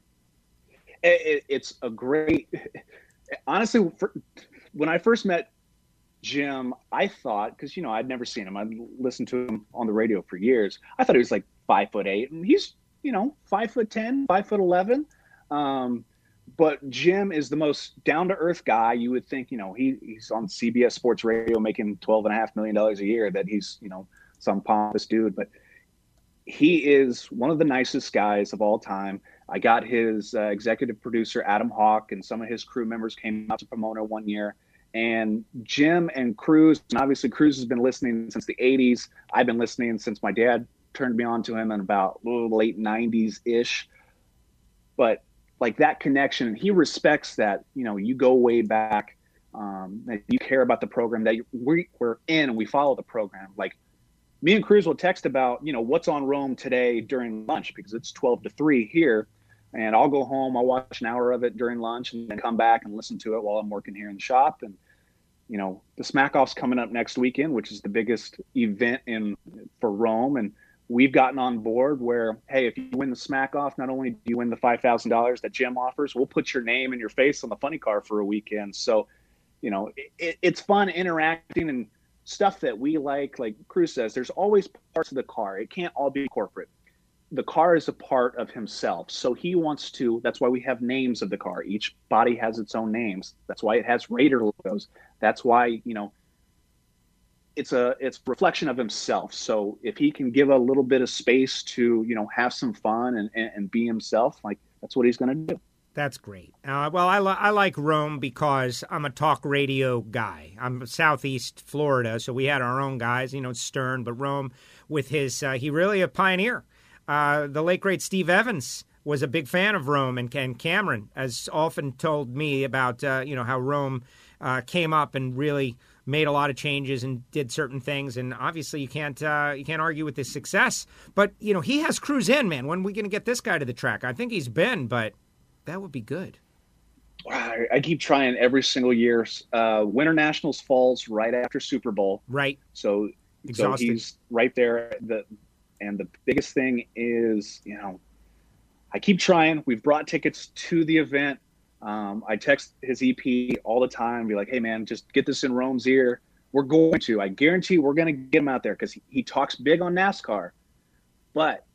It's a great – honestly, when I first met Jim, I thought – because, I'd never seen him. I'd listened to him on the radio for years. I thought he was like 5'8", and he's – 5'10", 5'11". But Jim is the most down-to-earth guy. You would think, he's on CBS Sports Radio making $12.5 million a year, that he's, some pompous dude. But he is one of the nicest guys of all time. I got his executive producer, Adam Hawk, and some of his crew members came out to Pomona one year. And Jim and Cruz, and obviously Cruz has been listening since the 80s. I've been listening since my dad turned me on to him in about late 90s ish. But like that connection, he respects that, you go way back. that you care about the program, that we're in and we follow the program. Like me and Cruz will text about, what's on Rome today during lunch, because it's 12 to 3 here. And I'll go home, I'll watch an hour of it during lunch and then come back and listen to it while I'm working here in the shop. And, the Smack Off's coming up next weekend, which is the biggest event for Rome. And we've gotten on board where, hey, if you win the Smack Off, not only do you win the $5,000 that Jim offers, we'll put your name and your face on the funny car for a weekend. So, it's fun interacting and stuff that we like Cruz says, there's always parts of the car. It can't all be corporate. The car is a part of himself. So he wants to, that's why we have names of the car. Each body has its own names. That's why it has Raider logos. That's why, it's a reflection of himself. So if he can give a little bit of space to, have some fun and be himself, that's what he's going to do. That's great. Well, I like Rome because I'm a talk radio guy. I'm Southeast Florida, so we had our own guys, Stern, but Rome with his, he really a pioneer. The late, great Steve Evans was a big fan of Rome, and Cameron has often told me about, how Rome came up and really made a lot of changes and did certain things. And obviously you can't argue with his success. But, he has Cruz in, man. When are we going to get this guy to the track? I think he's been, but that would be good. I keep trying every single year. Winter Nationals falls right after Super Bowl. Right. So he's right there. And the biggest thing is, I keep trying. We've brought tickets to the event. I text his EP all the time, be like, hey, man, just get this in Rome's ear. We're going to. I guarantee we're going to get him out there because he talks big on NASCAR. But,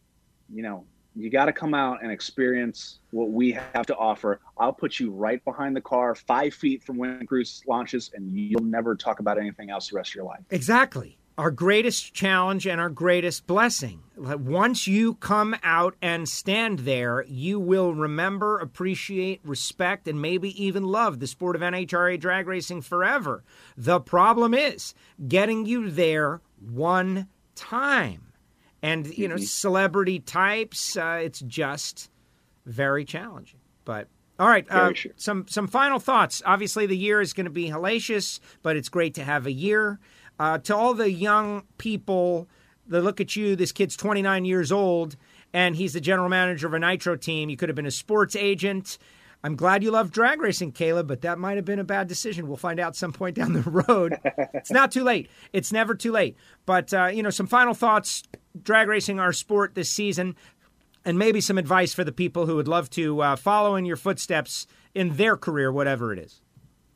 you got to come out and experience what we have to offer. I'll put you right behind the car, 5 feet from when Cruz launches, and you'll never talk about anything else the rest of your life. Exactly. Our greatest challenge and our greatest blessing. Once you come out and stand there, you will remember, appreciate, respect, and maybe even love the sport of NHRA drag racing forever. The problem is getting you there one time. And, celebrity types, it's just very challenging. But, all right, sure. some final thoughts. Obviously, the year is going to be hellacious, but it's great to have a year. To all the young people that look at you, this kid's 29 years old, and he's the general manager of a Nitro team. You could have been a sports agent. I'm glad you love drag racing, Caleb, but that might have been a bad decision. We'll find out some point down the road. It's not too late. It's never too late. But, some final thoughts, drag racing, our sport this season, and maybe some advice for the people who would love to follow in your footsteps in their career, whatever it is.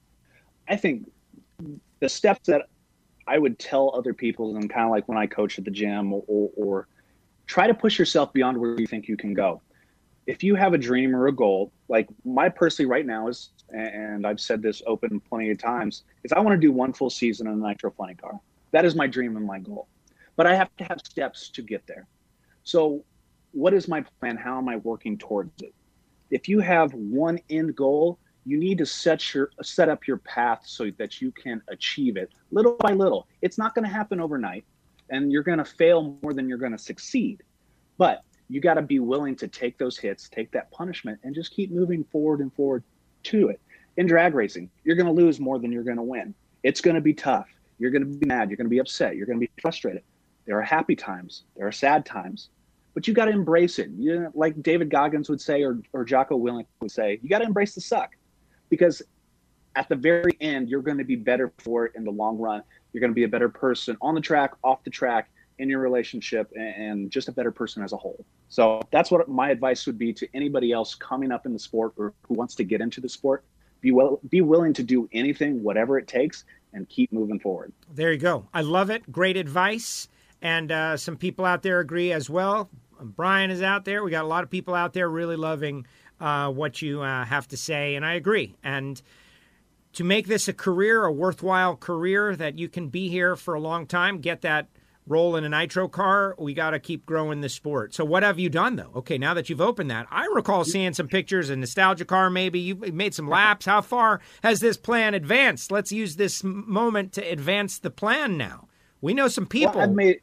I think the steps that I would tell other people, and kind of like when I coach at the gym, or try to push yourself beyond where you think you can go. If you have a dream or a goal, like my personally right now is, and I've said this open plenty of times, is I want to do one full season in a Nitro Funny Car. That is my dream and my goal. But I have to have steps to get there. So what is my plan? How am I working towards it? If you have one end goal, you need to set up your path so that you can achieve it little by little. It's not going to happen overnight, and you're going to fail more than you're going to succeed. But you got to be willing to take those hits, take that punishment, and just keep moving forward and forward to it. In drag racing, you're going to lose more than you're going to win. It's going to be tough. You're going to be mad. You're going to be upset. You're going to be frustrated. There are happy times. There are sad times. But you got to embrace it. Like David Goggins would say, or Jocko Willink would say, you got to embrace the suck. Because at the very end, you're going to be better for it in the long run. You're going to be a better person on the track, off the track, in your relationship, and just a better person as a whole. So that's what my advice would be to anybody else coming up in the sport or who wants to get into the sport. Be willing to do anything, whatever it takes, and keep moving forward. There you go. I love it. Great advice. And some people out there agree as well. Brian is out there. We got a lot of people out there really loving what you have to say, and I agree. And to make this a career, a worthwhile career that you can be here for a long time, get that role in a Nitro car, we got to keep growing the sport. So what have you done, though? Okay, now that you've opened that, I recall seeing some pictures, a nostalgia car maybe. You've made some laps. How far has this plan advanced? Let's use this moment to advance the plan now. We know some people. Well, I've made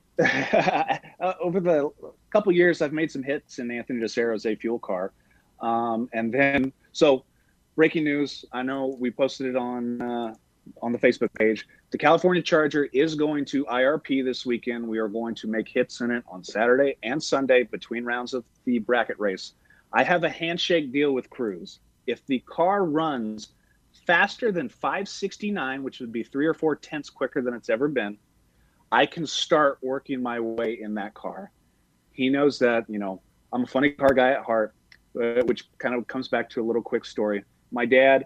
over the couple years, I've made some hits in Anthony DeSero's A Fuel car. And then, so breaking news, I know we posted it on on the Facebook page. The California Charger is going to IRP this weekend. We are going to make hits in it on Saturday and Sunday between rounds of the bracket race. I have a handshake deal with Cruz. If the car runs faster than 569, which would be 3 or 4 tenths quicker than it's ever been, I can start working my way in that car. He knows that, I'm a funny car guy at heart, which kind of comes back to a little quick story. My dad,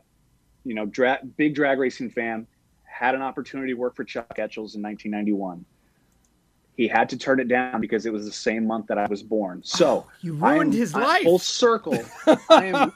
big drag racing fan, had an opportunity to work for Chuck Etchells in 1991. He had to turn it down because it was the same month that I was born. So you ruined his life. Full circle. I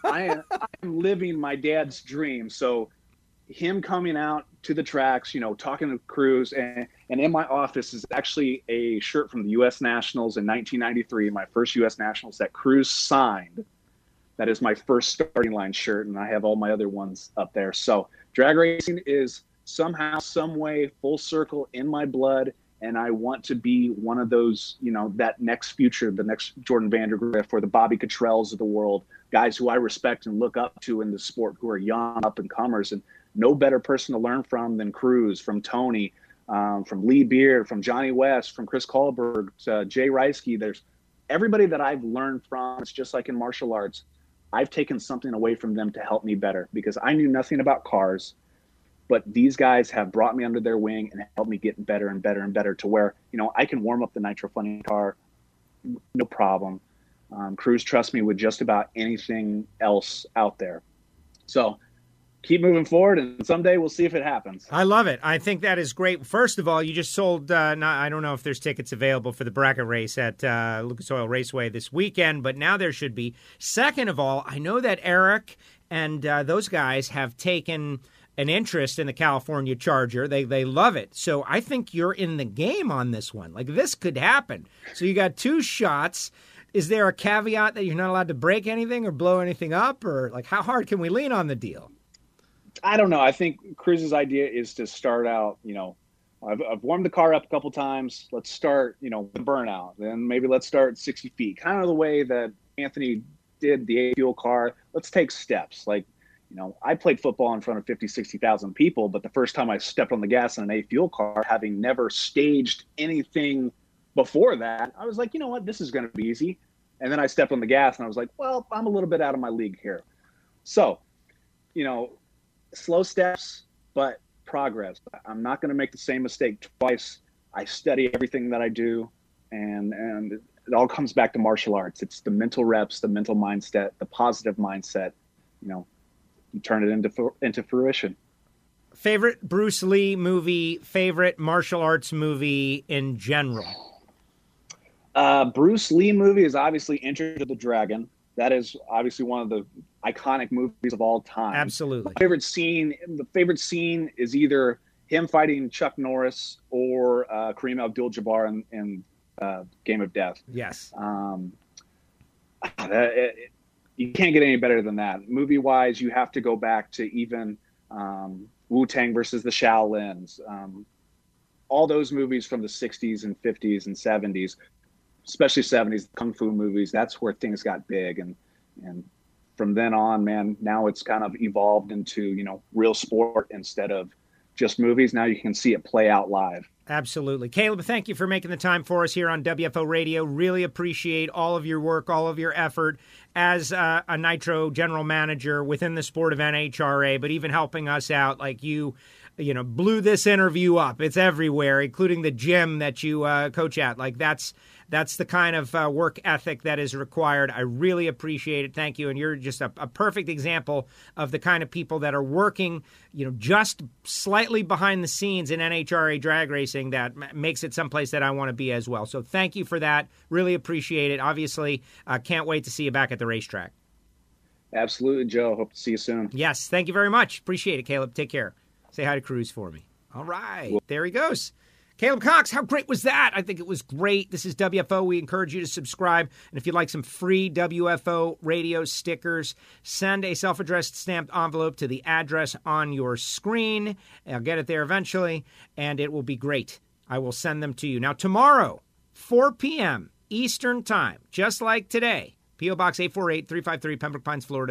am living my dad's dream. So him coming out to the tracks, talking to Cruz, and in my office is actually a shirt from the U.S. Nationals in 1993, my first U.S. Nationals that Cruz signed. That is my first starting line shirt, and I have all my other ones up there. So drag racing is somehow, some way, full circle in my blood, and I want to be one of those, that next future, the next Jordan Vandergriff or the Bobby Cottrells of the world, guys who I respect and look up to in the sport, who are young up-and-comers, and no better person to learn from than Cruz, from Tony, from Lee Beard, from Johnny West, from Chris Kohlberg, Jay Reisky. There's everybody that I've learned from. It's just like in martial arts. I've taken something away from them to help me better because I knew nothing about cars, but these guys have brought me under their wing and helped me get better and better and better to where, I can warm up the Nitro Funny car, no problem. Cruz trusts me with just about anything else out there. So keep moving forward, and someday we'll see if it happens. I love it. I think that is great. First of all, you just sold, I don't know if there's tickets available for the bracket race at Lucas Oil Raceway this weekend, but now there should be. Second of all, I know that Eric and those guys have taken an interest in the California Charger. They love it. So I think you're in the game on this one. Like, this could happen. So you got 2 shots. Is there a caveat that you're not allowed to break anything or blow anything up? Or, like, how hard can we lean on the deal? I don't know. I think Cruz's idea is to start out, I've warmed the car up a couple times. Let's start, the burnout. Then maybe let's start 60 feet. Kind of the way that Anthony did the A-Fuel car. Let's take steps. Like, I played football in front of 50, 60,000 people, but the first time I stepped on the gas in an A-Fuel car, having never staged anything before that, I was like, you know what? This is going to be easy. And then I stepped on the gas and I was like, well, I'm a little bit out of my league here. So, slow steps, but progress. I'm not going to make the same mistake twice. I study everything that I do, and it all comes back to martial arts. It's the mental reps, the mental mindset, the positive mindset. You turn it into fruition. Favorite Bruce Lee movie, favorite martial arts movie in general? Bruce Lee movie is obviously Enter the Dragon. That is obviously one of the iconic movies of all time. Absolutely. The favorite scene is either him fighting Chuck Norris or Kareem Abdul-Jabbar in Game of Death. Yes. You can't get any better than that. Movie-wise, you have to go back to even Wu-Tang versus the Shaolins. All those movies from the 60s and 50s and 70s, especially 70s, Kung Fu movies, that's where things got big. And from then on, man, now it's kind of evolved into, real sport instead of just movies. Now you can see it play out live. Absolutely. Caleb, thank you for making the time for us here on WFO Radio. Really appreciate all of your work, all of your effort as a Nitro general manager within the sport of NHRA, but even helping us out like you blew this interview up. It's everywhere, including the gym that you coach at. Like, that's the kind of work ethic that is required. I really appreciate it. Thank you. And you're just a perfect example of the kind of people that are working, just slightly behind the scenes in NHRA drag racing that makes it someplace that I want to be as well. So thank you for that. Really appreciate it. Obviously, can't wait to see you back at the racetrack. Absolutely, Joe. Hope to see you soon. Yes. Thank you very much. Appreciate it, Caleb. Take care. Say hi to Cruz for me. All right. There he goes. Caleb Cox, how great was that? I think it was great. This is WFO. We encourage you to subscribe. And if you'd like some free WFO radio stickers, send a self-addressed stamped envelope to the address on your screen. I'll get it there eventually, and it will be great. I will send them to you. Now, tomorrow, 4 p.m. Eastern Time, just like today, P.O. Box 848-353, Pembroke Pines, Florida,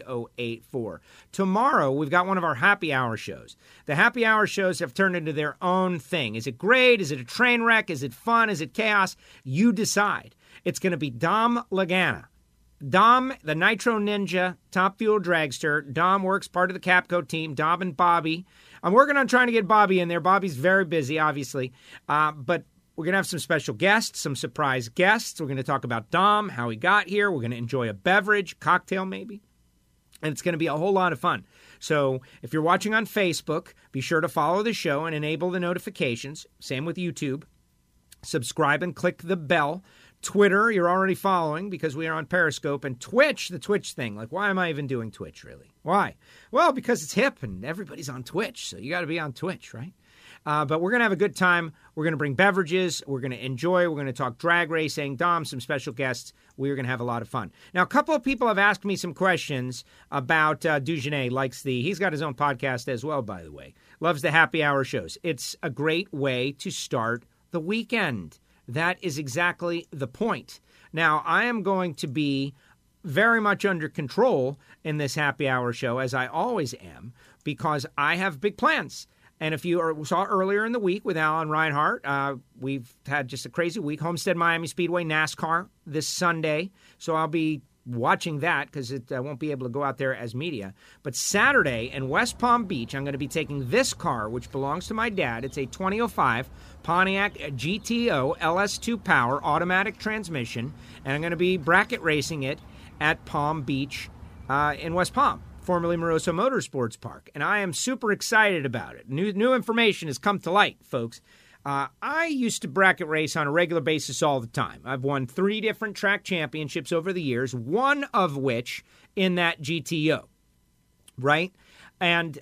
33084. Tomorrow, we've got one of our happy hour shows. The happy hour shows have turned into their own thing. Is it great? Is it a train wreck? Is it fun? Is it chaos? You decide. It's going to be Dom Lagana. Dom, the Nitro Ninja, Top Fuel Dragster. Dom works part of the Capco team. Dom and Bobby. I'm working on trying to get Bobby in there. Bobby's very busy, obviously. But we're going to have some special guests, some surprise guests. We're going to talk about Dom, how he got here. We're going to enjoy a beverage, cocktail maybe. And it's going to be a whole lot of fun. So if you're watching on Facebook, be sure to follow the show and enable the notifications. Same with YouTube. Subscribe and click the bell. Twitter, you're already following because we are on Periscope. And Twitch, the Twitch thing. Like, why am I even doing Twitch, really? Why? Well, because it's hip and everybody's on Twitch. So you got to be on Twitch, right? But we're going to have a good time. We're going to bring beverages. We're going to enjoy. We're going to talk drag racing. Dom, some special guests. We're going to have a lot of fun. Now, a couple of people have asked me some questions about Dugenais. He's got his own podcast as well, by the way. Loves the happy hour shows. It's a great way to start the weekend. That is exactly the point. Now, I am going to be very much under control in this happy hour show, as I always am, because I have big plans. And if you saw earlier in the week with Alan Reinhart, we've had just a crazy week. Homestead Miami Speedway NASCAR this Sunday. So I'll be watching that because I won't be able to go out there as media. But Saturday in West Palm Beach, I'm going to be taking this car, which belongs to my dad. It's a 2005 Pontiac GTO LS2 Power automatic transmission. And I'm going to be bracket racing it at Palm Beach in West Palm, formerly Moroso Motorsports Park, and I am super excited about it. New information has come to light, folks. I used to bracket race on a regular basis all the time. I've won 3 different track championships over the years, one of which in that GTO, right? And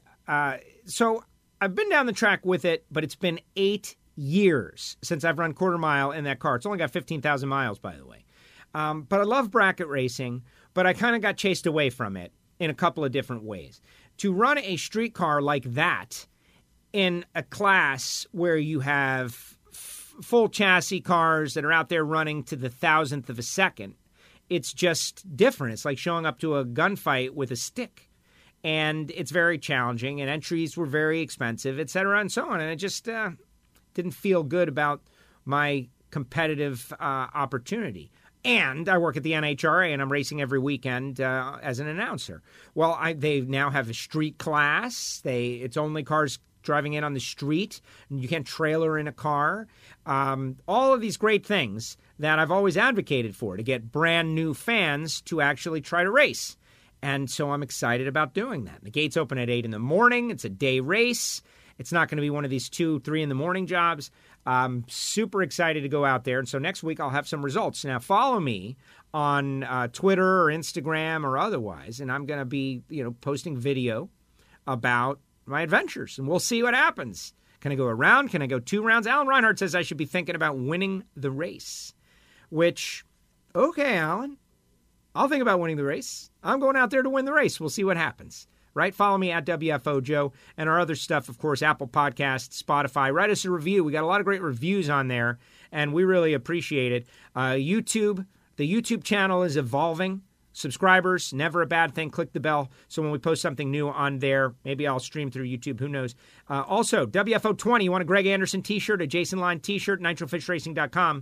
so I've been down the track with it, but it's been 8 years since I've run quarter mile in that car. It's only got 15,000 miles, by the way. But I love bracket racing, but I kind of got chased away from it in a couple of different ways. To run a street car like that in a class where you have full chassis cars that are out there running to the thousandth of a second, it's just different. It's like showing up to a gunfight with a stick. And it's very challenging, and entries were very expensive, et cetera, and so on. And it just didn't feel good about my competitive opportunity. And I work at the NHRA, and I'm racing every weekend as an announcer. Well, they now have a street class. It's only cars driving in on the street. And you can't trailer in a car. All of these great things that I've always advocated for to get brand new fans to actually try to race. And so I'm excited about doing that. The gates open at 8 in the morning. It's a day race. It's not going to be one of these 2, 3 in the morning jobs. I'm super excited to go out there. And so next week I'll have some results. Now follow me on Twitter or Instagram or otherwise. And I'm going to be, posting video about my adventures. And we'll see what happens. Can I go a round? Can I go 2 rounds? Alan Reinhart says I should be thinking about winning the race. Which, okay, Alan, I'll think about winning the race. I'm going out there to win the race. We'll see what happens. Right? Follow me at WFO Joe and our other stuff, of course, Apple Podcasts, Spotify. Write us a review. We got a lot of great reviews on there, and we really appreciate it. YouTube, the YouTube channel is evolving. Subscribers, never a bad thing. Click the bell so when we post something new on there, maybe I'll stream through YouTube. Who knows? Also, WFO20, you want a Greg Anderson t-shirt, a Jason Line t-shirt, NitroFishRacing.com.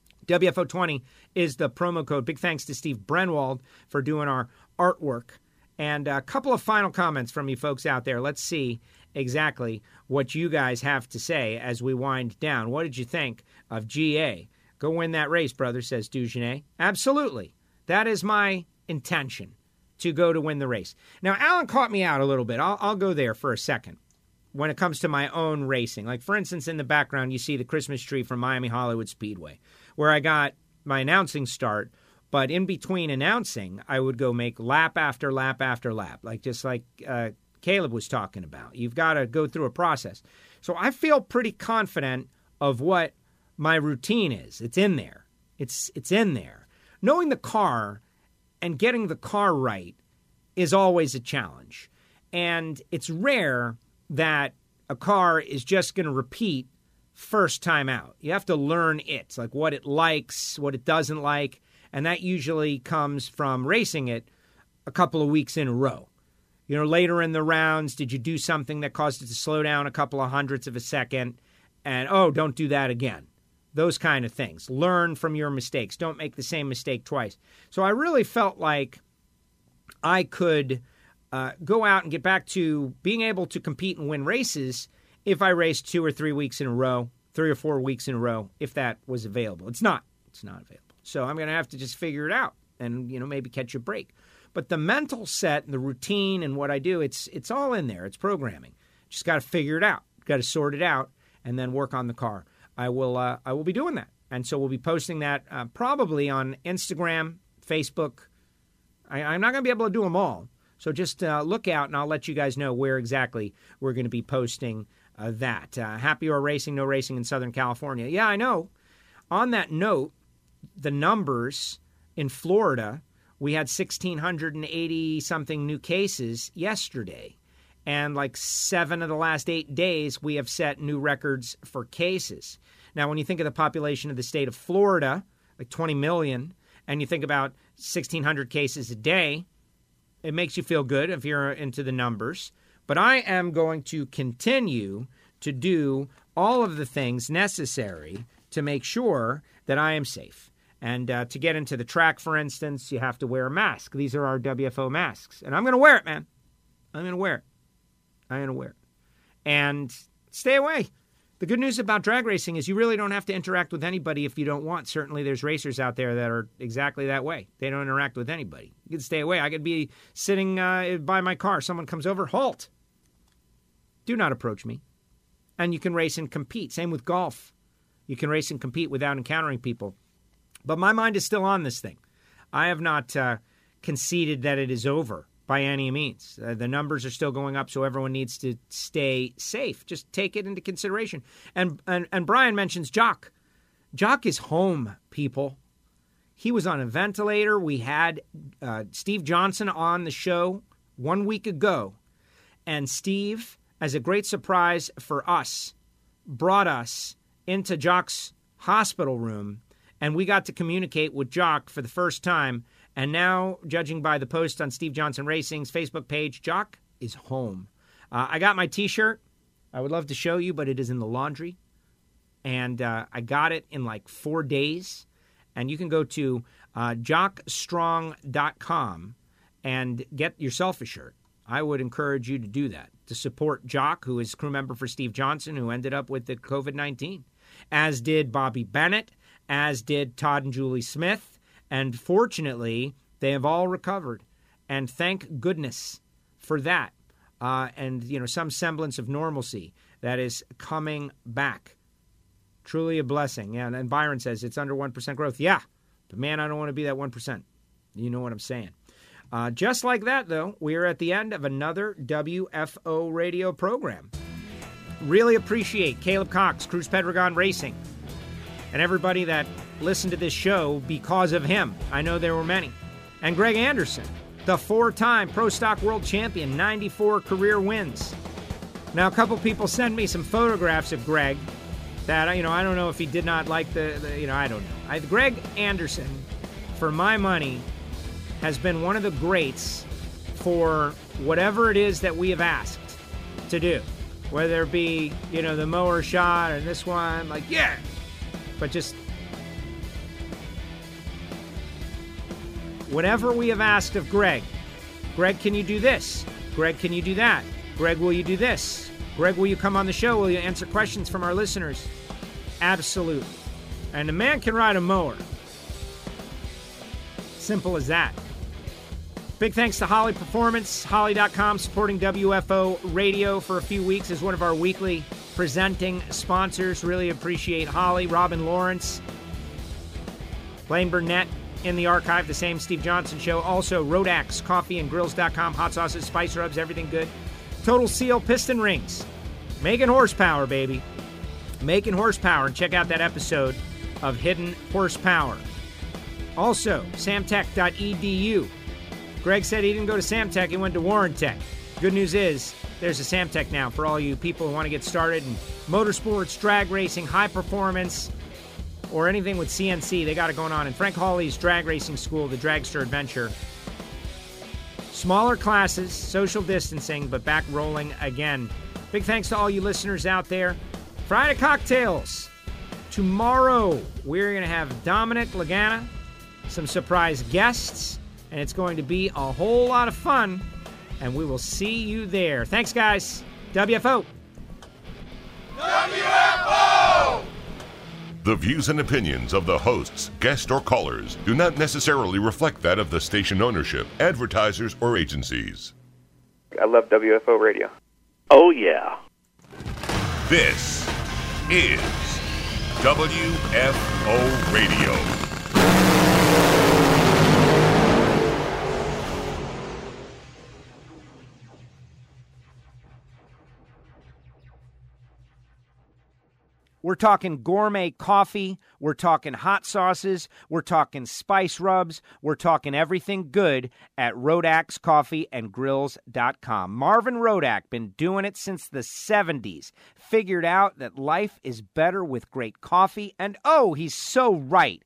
WFO20 is the promo code. Big thanks to Steve Brenwald for doing our artwork. And a couple of final comments from you folks out there. Let's see exactly what you guys have to say as we wind down. What did you think of GA? Go win that race, brother, says Dugenais. Absolutely. That is my intention, to go to win the race. Now, Alan caught me out a little bit. I'll go there for a second when it comes to my own racing. Like, for instance, in the background, you see the Christmas tree from Miami Hollywood Speedway, where I got my announcing start. But in between announcing, I would go make lap after lap after lap, just like Caleb was talking about. You've got to go through a process. So I feel pretty confident of what my routine is. It's in there. It's in there. Knowing the car and getting the car right is always a challenge. And it's rare that a car is just going to repeat first time out. You have to learn it, like what it likes, what it doesn't like. And that usually comes from racing it a couple of weeks in a row. Later in the rounds, did you do something that caused it to slow down a couple of hundredths of a second? And, don't do that again. Those kind of things. Learn from your mistakes. Don't make the same mistake twice. So I really felt like I could go out and get back to being able to compete and win races if I raced 2 or 3 weeks in a row, 3 or 4 weeks in a row, if that was available. It's not. It's not available. So I'm going to have to just figure it out and, maybe catch a break. But the mental set and the routine and what I do, it's all in there. It's programming. Just got to figure it out. Got to sort it out and then work on the car. I will be doing that. And so we'll be posting that probably on Instagram, Facebook. I'm not going to be able to do them all. So just look out, and I'll let you guys know where exactly we're going to be posting that. Happy Hour Racing, no racing in Southern California. Yeah, I know. On that note, the numbers in Florida, we had 1,680-something new cases yesterday. And like 7 of the last 8 days, we have set new records for cases. Now, when you think of the population of the state of Florida, like 20 million, and you think about 1,600 cases a day, it makes you feel good if you're into the numbers. But I am going to continue to do all of the things necessary to make sure that I am safe. And to get into the track, for instance, you have to wear a mask. These are our WFO masks. And I'm going to wear it, man. I'm going to wear it. And stay away. The good news about drag racing is you really don't have to interact with anybody if you don't want. Certainly there's racers out there that are exactly that way. They don't interact with anybody. You can stay away. I could be sitting by my car. Someone comes over, halt. Do not approach me. And you can race and compete. Same with golf. You can race and compete without encountering people. But my mind is still on this thing. I have not conceded that it is over by any means. The numbers are still going up, so everyone needs to stay safe. Just take it into consideration. And Brian mentions Jock. Jock is home, people. He was on a ventilator. We had Steve Johnson on the show 1 week ago. And Steve, as a great surprise for us, brought us into Jock's hospital room. And we got to communicate with Jock for the first time. And now, judging by the post on Steve Johnson Racing's Facebook page, Jock is home. I got my T-shirt. I would love to show you, but it is in the laundry. And I got it in like 4 days. And you can go to jockstrong.com and get yourself a shirt. I would encourage you to do that, to support Jock, who is crew member for Steve Johnson, who ended up with the COVID-19, as did Bobby Bennett, as did Todd and Julie Smith. And fortunately, they have all recovered. And thank goodness for that. And, some semblance of normalcy that is coming back. Truly a blessing. Yeah, and Byron says it's under 1% growth. Yeah, but man, I don't want to be that 1%. You know what I'm saying. Just like that, though, we're at the end of another WFO radio program. Really appreciate Caleb Cox, Cruz Pedregon Racing, and everybody that listened to this show because of him. I know there were many. And Greg Anderson, the 4-time Pro Stock World Champion, 94 career wins. Now, a couple people sent me some photographs of Greg that, I don't know if he did not like I don't know. Greg Anderson, for my money, has been one of the greats for whatever it is that we have asked to do. Whether it be, the mower shot or this one, but just whatever we have asked of Greg. Greg, can you do this? Greg, can you do that? Greg, will you do this? Greg, will you come on the show? Will you answer questions from our listeners? Absolutely. And the man can ride a mower. Simple as that. Big thanks to Holley Performance, Holley.com, supporting WFO Radio for a few weeks as one of our weekly presenting sponsors. Really appreciate Holley, Robin Lawrence, Blaine Burnett in the archive, the same Steve Johnson show. Also, Rodax, coffeeandgrills.com, hot sauces, spice rubs, everything good. Total Seal piston rings. Making horsepower, baby. Making horsepower. And check out that episode of Hidden Horsepower. Also, samtech.edu. Greg said he didn't go to Samtech, he went to Warrantech. Good news is, there's a Samtech now for all you people who want to get started in motorsports, drag racing, high performance, or anything with CNC, they got it going on. And Frank Hawley's drag racing school, the Dragster Adventure. Smaller classes, social distancing, but back rolling again. Big thanks to all you listeners out there. Friday Cocktails. Tomorrow, we're going to have Dominic Lagana, some surprise guests, and it's going to be a whole lot of fun, and we will see you there. Thanks, guys. WFO. WFO! The views and opinions of the hosts, guests, or callers do not necessarily reflect that of the station ownership, advertisers, or agencies. I love WFO radio. Oh, yeah. This is WFO Radio. We're talking gourmet coffee. We're talking hot sauces. We're talking spice rubs. We're talking everything good at RodakCoffeeandGrills.com. Marvin Rodak, been doing it since the 70s. Figured out that life is better with great coffee. And oh, he's so right.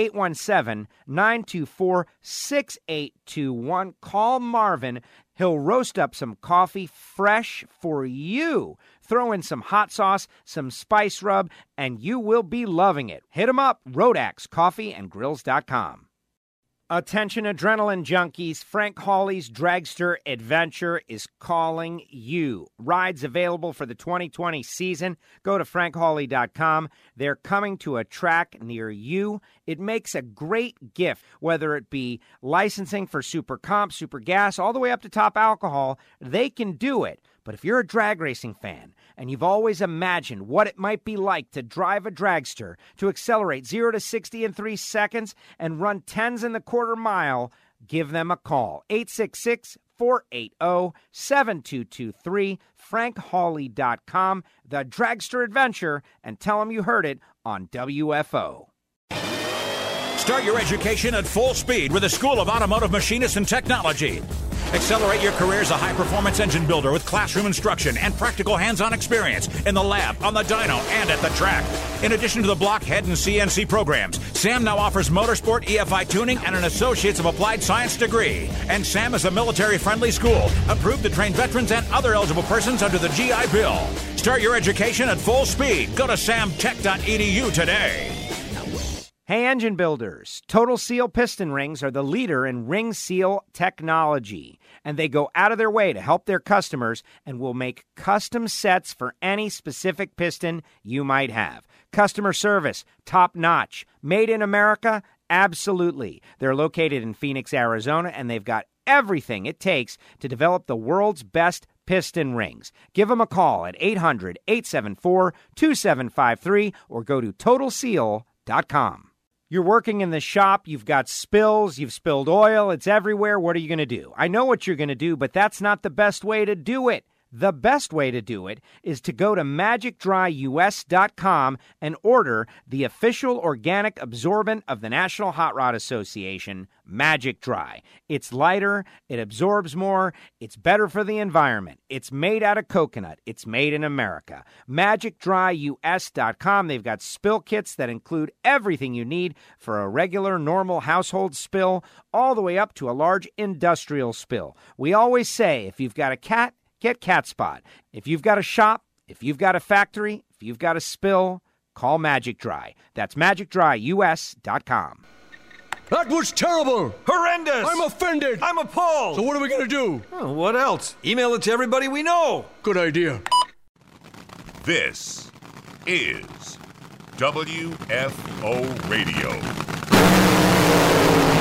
817-924-6821. Call Marvin. He'll roast up some coffee fresh for you. Throw in some hot sauce, some spice rub, and you will be loving it. Hit him up, RodakCoffeeandGrills.com. Attention adrenaline junkies, Frank Hawley's Dragster Adventure is calling you. Rides available for the 2020 season. Go to FrankHawley.com. They're coming to a track near you. It makes a great gift, whether it be licensing for super comp, super gas, all the way up to top alcohol. They can do it. But if you're a drag racing fan and you've always imagined what it might be like to drive a dragster, to accelerate 0 to 60 in 3 seconds and run 10s in the quarter mile, give them a call. 866-480-7223, FrankHawley.com, The Dragster Adventure, and tell them you heard it on WFO. Start your education at full speed with the School of Automotive Machinists and Technology. Accelerate your career as a high-performance engine builder with classroom instruction and practical hands-on experience in the lab, on the dyno, and at the track. In addition to the block, head, and CNC programs, SAM now offers motorsport, EFI tuning, and an Associates of Applied Science degree. And SAM is a military-friendly school, approved to train veterans and other eligible persons under the GI Bill. Start your education at full speed. Go to samtech.edu today. Hey, engine builders, Total Seal piston rings are the leader in ring seal technology, and they go out of their way to help their customers and will make custom sets for any specific piston you might have. Customer service, top notch. Made in America? Absolutely. They're located in Phoenix, Arizona, and they've got everything it takes to develop the world's best piston rings. Give them a call at 800-874-2753 or go to TotalSeal.com. You're working in the shop, you've got spills, you've spilled oil, it's everywhere. What are you going to do? I know what you're going to do, but that's not the best way to do it. The best way to do it is to go to MagicDryUS.com and order the official organic absorbent of the National Hot Rod Association, Magic Dry. It's lighter, it absorbs more, it's better for the environment. It's made out of coconut. It's made in America. MagicDryUS.com. They've got spill kits that include everything you need for a regular, normal household spill, all the way up to a large industrial spill. We always say, if you've got a cat, get Cat Spot. If you've got a shop, if you've got a factory, if you've got a spill, call Magic Dry. That's MagicDryUS.com. That was terrible! Horrendous! I'm offended! I'm appalled! So what are we going to do? Oh, what else? Email it to everybody we know! Good idea. This is WFO Radio.